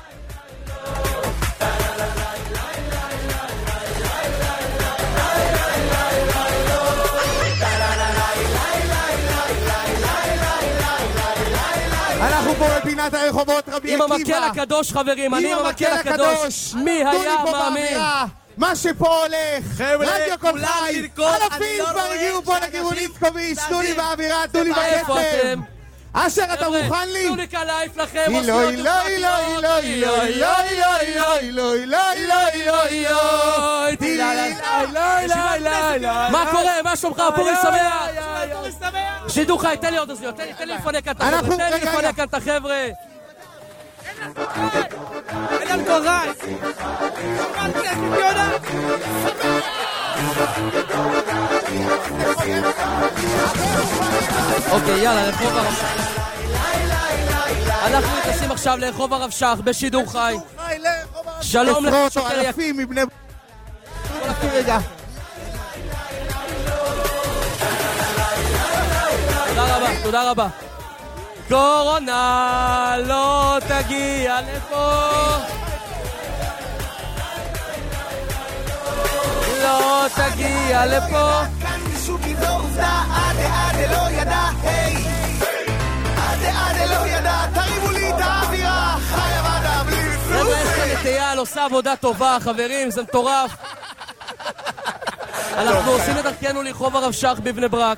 [SPEAKER 3] אנחנו פה בפינת הרחובות רבי עקיבא.
[SPEAKER 2] עם המקל הקדוש חברים, אני עם המקל הקדוש. מי היה מאמין?
[SPEAKER 3] מה שפה הולך, רדיו כל חי, אלפים כבר הגיעו פה לכיוון איצקוביץ', תנו לי באווירה, תנו לי בקצב. אשר, אתה מוכן לי?
[SPEAKER 2] תנו לי קלייף לכם,
[SPEAKER 3] אילוי, אילוי, אילוי, אילוי, אילוי, אילוי,
[SPEAKER 2] מה קורה? מה שלומך? פורים שמח! שידור חי, תן לי עוד אוזניות, תן לי לפנק כאן את החבר'ה, תן לי לפנק כאן את החבר'ה.
[SPEAKER 1] אין על קוראי!
[SPEAKER 2] אוקיי, יאללה, רחוב הרב שח. אנחנו נכנסים עכשיו לרחוב הרב שח בשידור חי. שלום לך שוקר יקר.
[SPEAKER 3] אלפים מבני... רגע.
[SPEAKER 2] תודה רבה, תודה רבה. קורונה לא תגיע לפה, לא תגיע לפה.
[SPEAKER 15] כאן מישהו כזו עובדה, עד לא ידע, היי עד לא ידע, תרימו לי את האווירה, חי עבדה בלי פלוס.
[SPEAKER 2] חבר'ה, יש כאן את אייל, עושה עבודה טובה, חברים, זה מטורף. אנחנו עושים את דרכנו לרחוב הרב שח בבני ברק.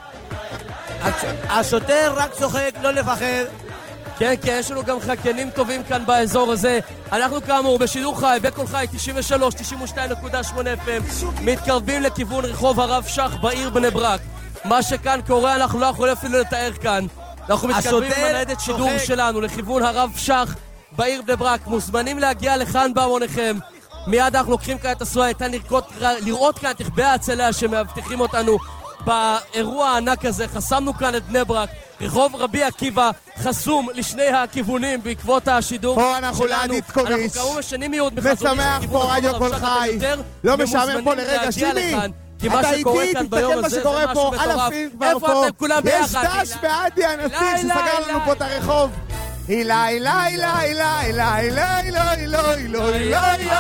[SPEAKER 13] השוטר רק צוחק, לא לפחד.
[SPEAKER 2] כן, כן, יש לנו גם חקיינים טובים כאן באזור הזה. אנחנו כאמור בשידור חי, בכל חי 93, 92.8 FM, מתקרבים לכיוון רחוב הרב שח בעיר בני ברק. מה שכאן קורה אנחנו לא יכולים אפילו לתאר כאן. אנחנו מתקרבים עם הניידת שידור שלנו לכיוון הרב שח בעיר בני ברק. מוזמנים להגיע לכאן בהמוניכם. מיד אנחנו לוקחים כאן את הסועה, ניתן לראות כאן את רכבי ההצלה שמאבטחים אותנו באירוע הענק הזה. חסמנו כאן את בני ברק, רחוב רבי עקיבא חסום לשני הכיוונים בעקבות השידור
[SPEAKER 3] פה אנחנו ליד איצקוביץ',
[SPEAKER 2] אנחנו כאמור משנים מיוד
[SPEAKER 3] משמח פה רדיו כל חי, לא משעמם פה לרגע. שימי, אתה איתי, תסתכל מה שקורה פה, אלפים כבר פה, יש דש בעדי הנציג שסגר לנו פה את הרחוב. אילי, אילי, אילי, אילי, אילי, אילי,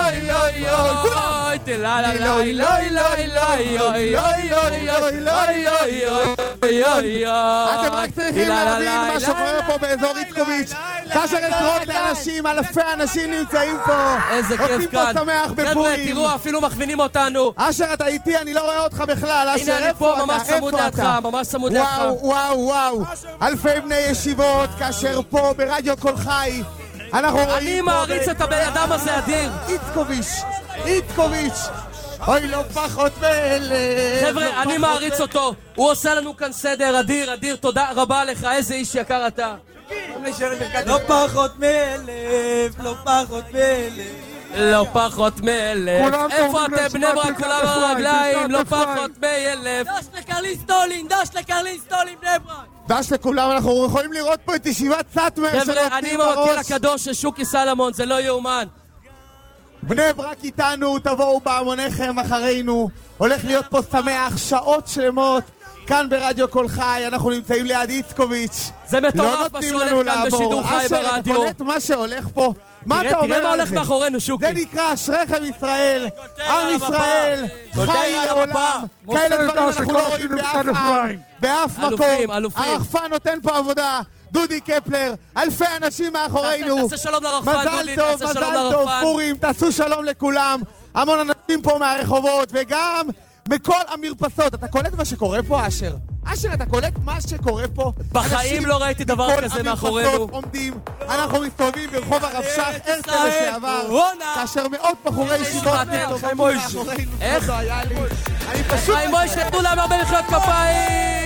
[SPEAKER 3] אתם רק צריכים להבין מה שקורה פה באזור איצקוביץ', כאשר עשרות לאנשים, אלפי אנשים נמצאים פה,
[SPEAKER 2] איזה כיף כאן.
[SPEAKER 3] שמח בפורים.
[SPEAKER 2] תראו, אפילו מכווינים אותנו.
[SPEAKER 3] אשר, אתה איתי, אני לא רואה אותך בכלל.
[SPEAKER 2] הנה אני פה ממש צמוד לידך, ממש צמוד לידך.
[SPEAKER 3] וואו, וואו, אלפי בני ישיבות, כאשר פה ברדיו כל חי אנחנו רואים פה...
[SPEAKER 2] אני מעריץ את הבן אדם הזה, אדיר.
[SPEAKER 3] איצקוביץ', אוי לא פחות מאלף.
[SPEAKER 2] חבר'ה, אני מעריץ אותו, הוא עושה לנו כאן סדר. אדיר, תודה רבה לך, איזה איש יקר אתה.
[SPEAKER 13] לא פחות מאלף, לא פחות מאלף,
[SPEAKER 2] לא פחות מאלף. איפה אתם בני ברק? כולם ברגליים, לא פחות מאלף.
[SPEAKER 13] דש לקרלין סטולין בני ברק.
[SPEAKER 3] דש לכולם, אנחנו יכולים לראות פה את ישיבת סאטמר
[SPEAKER 2] חבר'ה, אני עם המקל הקדוש של שוקי סלמון, זה לא יאומן.
[SPEAKER 3] בני ברק איתנו, תבואו בהמוניכם אחרינו, הולך להיות פה שמח שעות שלמות. כאן ברדיו כל חי, אנחנו נמצאים ליד איצקוביץ'.
[SPEAKER 2] זה מטורף מה שהולך כאן בשידור חי ברדיו.
[SPEAKER 3] אתה קולט מה שהולך פה? מה אתה אומר?
[SPEAKER 2] תראה מה הולך מאחורינו, שוקי.
[SPEAKER 3] זה נקרא אשריכם ישראל, עם ישראל, חי לעולם. כאלה דברים אנחנו לא רואים באף מקום. הרחפן נותן פה עבודה. דודי קפלר, אלפי אנשים מאחורינו.
[SPEAKER 2] תעשה שלום לרחפן, דודי, תעשה שלום לרחפן.
[SPEAKER 3] מזל טוב, פורים, תעשו שלום לכולם. המון אנשים פה מהרחובות, וגם מכל המרפסות. אתה קולט מה שקורה פה, אשר? אשר, אתה קולט מה שקורה פה?
[SPEAKER 2] בחיים לא ראיתי דבר כזה מאחורינו.
[SPEAKER 3] מכל המרפסות עומדים, אנחנו מסתובבים ברחוב הרב שך, הרצל לשעבר, כאשר מאות בחורי ישיבות מאחורינו.
[SPEAKER 2] איך?
[SPEAKER 3] אני פשוט...
[SPEAKER 2] חיים מוישה, תנו להם הרבה מחיאות כפיים!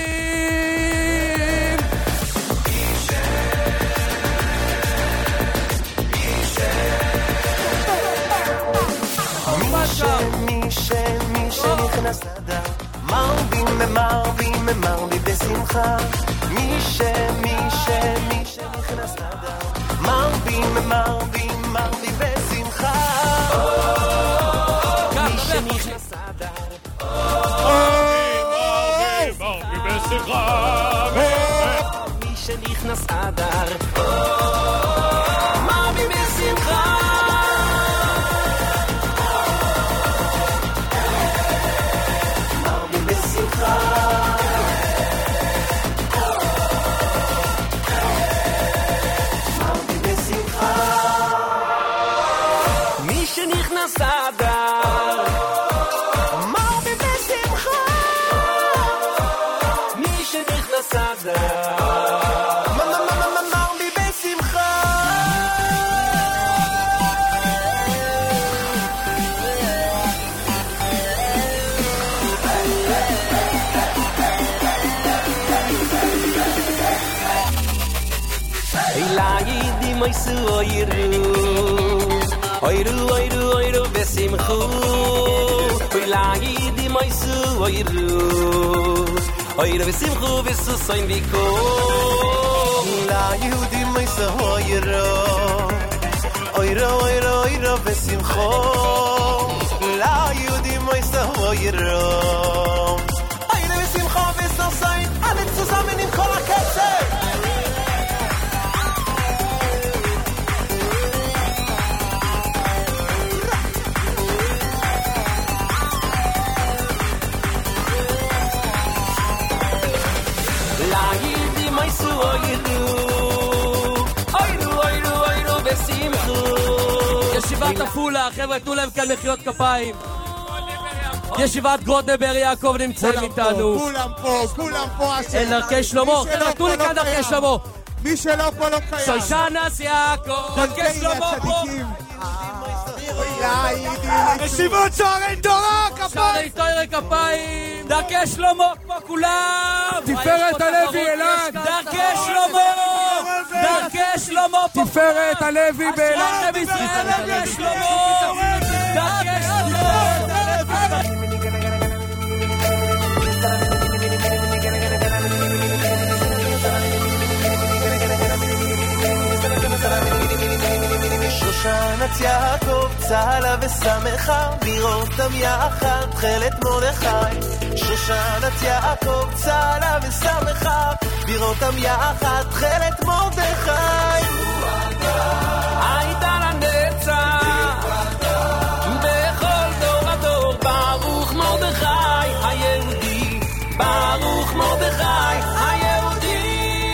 [SPEAKER 21] מי שנכנס לדר מרבים בשמחה מי שנכנס לדר מרבים בשמחה מי שנכנס לדר מרבים בשמחה מי שנכנס לדר מרבים בשמחה מי שנכנס אדר מרבים בשמחה מי שנכנס אדר מרבים בשמחה Ilayi moisu oiru besimchu Ilayi moisu oiru besimchu besu soin viko Ilayi moisu oiru besimchu Ilayi moisu oiru besimchu besu soin alle zusammen in kol haketzer
[SPEAKER 2] ישיבת עפולה, חבר'ה, תנו להם כאן מחיאות כפיים. ישיבת גרודנברג יעקב נמצאים איתנו.
[SPEAKER 3] כולם פה.
[SPEAKER 2] אין דרכי שלמה, חבר'ה, תנו לי כאן דרכי שלמה.
[SPEAKER 3] מי שלא פה לא קיים.
[SPEAKER 2] שוישנס יעקב, דרכי שלמה פה.
[SPEAKER 3] ישיבות שערי תורה, כפיים.
[SPEAKER 2] שערי תורה, כפיים. דרכי שלמה פה כולם.
[SPEAKER 3] תפארת הלוי אילת.
[SPEAKER 2] דרכי שלמה. דרכי שלמה פה.
[SPEAKER 3] תפארת הלוי באילת.
[SPEAKER 2] דרכי שלמה. דרכי שלמה. שושנת יעקב צהלה ושמחה לראותם יחד תכלת מרדכי שושנת יעקב צהלה ושמחה לראותם יחד תכלת מרדכי הייתה לנצח בכל דור הדור ברוך מרדכי היהודי ברוך מרדכי היהודי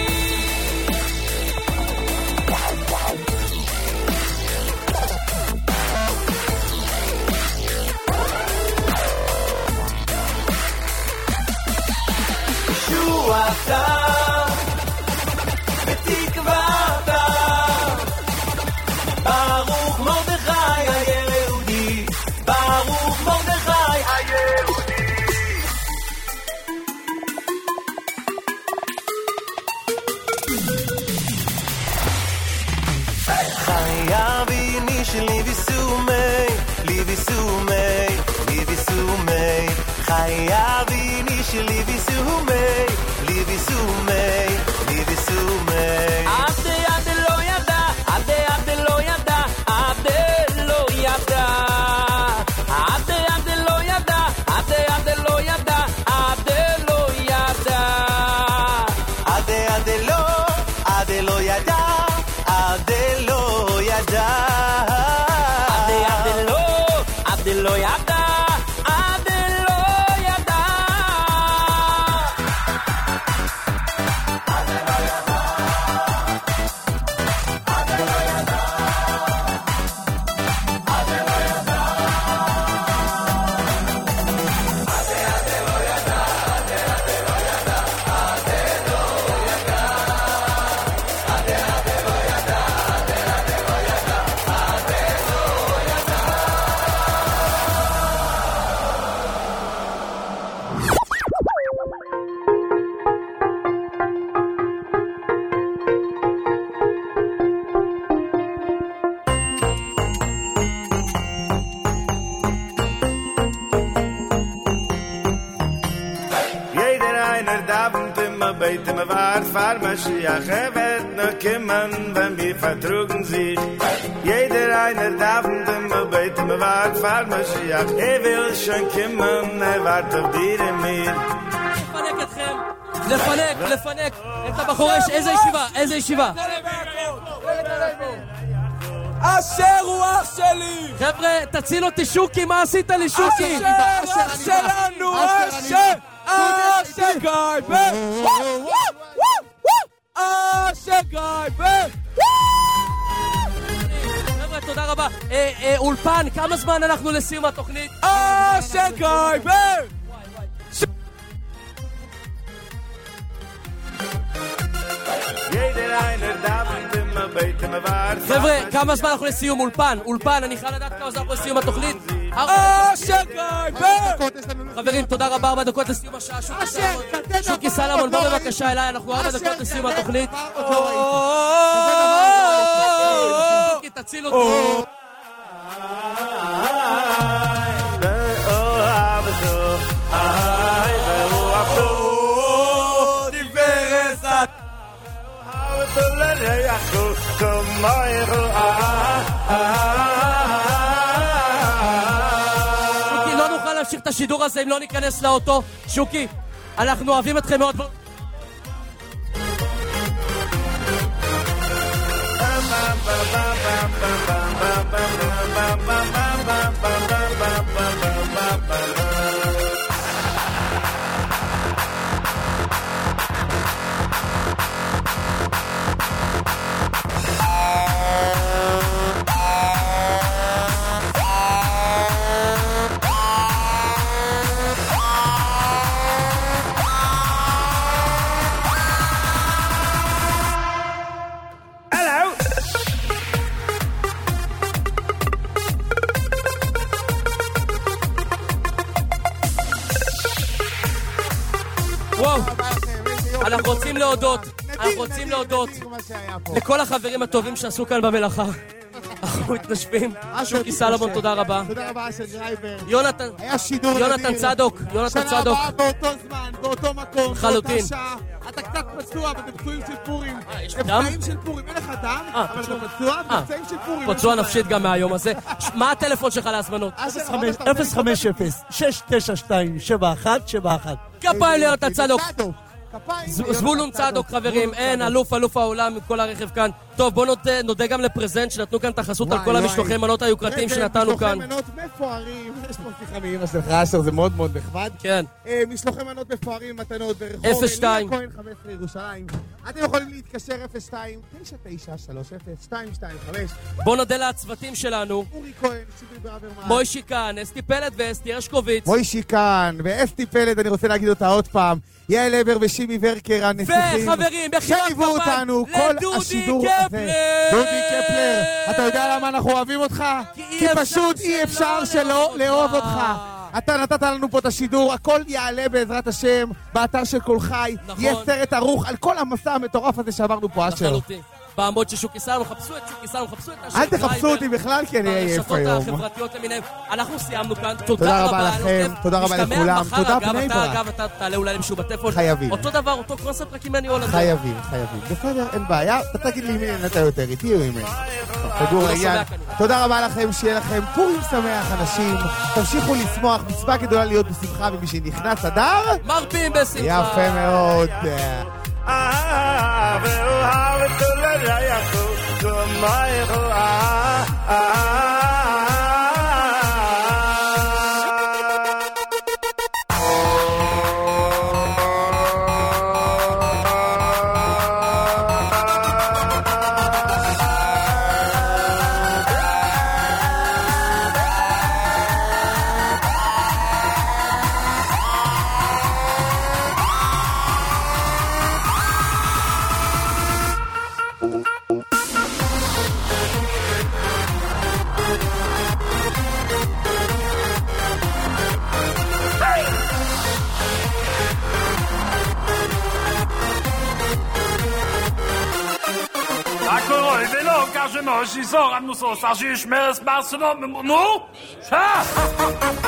[SPEAKER 2] אתה בתקוותה ברוך מרדכי היהודי ברוך מרדכי היהודי חיה ביני שלי ויסומי חיה ביני שלי ויסומי עד לא ידע עד לא ידע עד לא ידע עד לא ידע עד לא ידע עד לא ידע עד לא ידע עד לא ידע עד לא ידע
[SPEAKER 21] beten wir war fahr Mashiach wird noch kommen wenn wir vertrugen sich jeder einer darf wir beten wir war fahr Mashiach will schon kommen wart auf dir mir
[SPEAKER 2] לפנק את הבחורש, איזה ישיבה
[SPEAKER 10] אשר הוא אח שלי
[SPEAKER 2] חבר'ה, תציל אותי שוקי, מה עשית לי שוקי?
[SPEAKER 10] אח שלנו, אשר גייבר אשר גייבר
[SPEAKER 2] חבר'ה, תודה רבה אולפן, כמה זמן אנחנו לסיום התוכנית?
[SPEAKER 10] אשר גייבר
[SPEAKER 2] חבר'ה, כמה זמן אנחנו לסיום? אולפן, אני חייב לדעת כמה זמן אנחנו לסיום התוכנית. חברים, תודה רבה, 4 דקות לסיום השעה. שוקי סלמון, בוא בבקשה אליי, אנחנו 4 דקות לסיום התוכנית. שוקי, תציל אותי. שוקי, לא נוכל להמשיך את השידור הזה אם לא ניכנס לאוטו. שוקי, אנחנו אוהבים אתכם מאוד. אנחנו רוצים להודות לכל החברים הטובים שעשו כאן במלאכה. אנחנו מתנשפים. שוקי סלמון, תודה רבה.
[SPEAKER 3] תודה רבה של גרייבר.
[SPEAKER 2] יונתן צדוק.
[SPEAKER 3] שנה הבאה באותו זמן, באותו מקום,
[SPEAKER 2] חלוטין.
[SPEAKER 3] באותה שעה. אתה קצת פצוע, אבל בפצועים של פורים.
[SPEAKER 2] יש לך דם?
[SPEAKER 3] בפצעים של פורים, אין לך דם, אבל אתה פצוע, בפצעים של פורים.
[SPEAKER 2] פצוע נפשית גם מהיום הזה. מה הטלפון שלך להזמנות?
[SPEAKER 14] 050-692-7171.
[SPEAKER 2] כפיים ליונתן צדוק. זבולון צדוק, חברים, אין, אלוף העולם עם כל הרכב כאן. טוב, בואו נודה גם לפרזנט שנתנו כאן את החסות על כל המשלוחי מנות היוקרתיים שנתנו כאן.
[SPEAKER 3] משלוחי מנות מפוארים, יש פה שיחה מאמא שלך, אשר, זה מאוד מאוד נחמד.
[SPEAKER 2] כן.
[SPEAKER 3] משלוחי מנות מפוארים, מתנות ברחוב
[SPEAKER 2] 02
[SPEAKER 3] כהן 15 ירושלים. אתם יכולים להתקשר 02-9930-225.
[SPEAKER 2] בואו נודה לצוותים שלנו.
[SPEAKER 3] אורי כהן, ציבי ברוורמן.
[SPEAKER 2] מוישי כאן, אסתי פלד ואסתי הרשקוביץ.
[SPEAKER 3] מוישי כאן, ואסתי פלד, אני רוצה להגיד אותה עוד פעם. יעל עבר ושימי ורקר הנסיכים.
[SPEAKER 2] וחברים,
[SPEAKER 3] שליוו אותנו כל השידור הזה. דודי קפלר, אתה יודע למה אנחנו אוהבים אותך? כי פשוט אי אפשר שלא לאהוב אותך. אתה נתת לנו פה את השידור, הכל יעלה בעזרת השם, באתר של כל חי. יהיה סרט ערוך על כל המסע המטורף הזה שעברנו פה, אשר.
[SPEAKER 2] בעמוד של שוקי סלמון, חפשו את שוקי סלמון, חפשו את
[SPEAKER 3] אל תחפשו אותי בכלל, כי אני אהיה איפה היום.
[SPEAKER 2] ברשתות החברתיות למיניהם. אנחנו סיימנו כאן.
[SPEAKER 3] תודה רבה לכם, תודה רבה לכולם. תודה בני ברק.
[SPEAKER 2] אגב, אתה תעלה אולי למישהו בטלפון.
[SPEAKER 3] חייבים.
[SPEAKER 2] אותו דבר, אותו קונספט רק עם אני הולנד.
[SPEAKER 3] חייבים. בסדר, אין בעיה. אתה תגיד לי מי אתה יותר איתי או ממני. תגור העניין. תודה רבה לכם, שיהיה לכם פורים שמח, אנשים. תמשיכו לשמוח, מצווה גדולה להיות בשמחה, ומי שנכנס אדר
[SPEAKER 2] מרפים בשמחה.
[SPEAKER 3] יפה מאוד.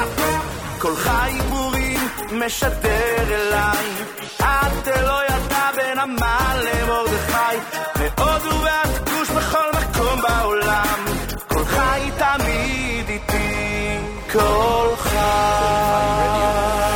[SPEAKER 21] כל חי פורים משדר אליי, את לא ידעת המן למרדכי, מהודו ועד כוש בכל מקום בעולם, כל חי תמיד איתי, כל חי.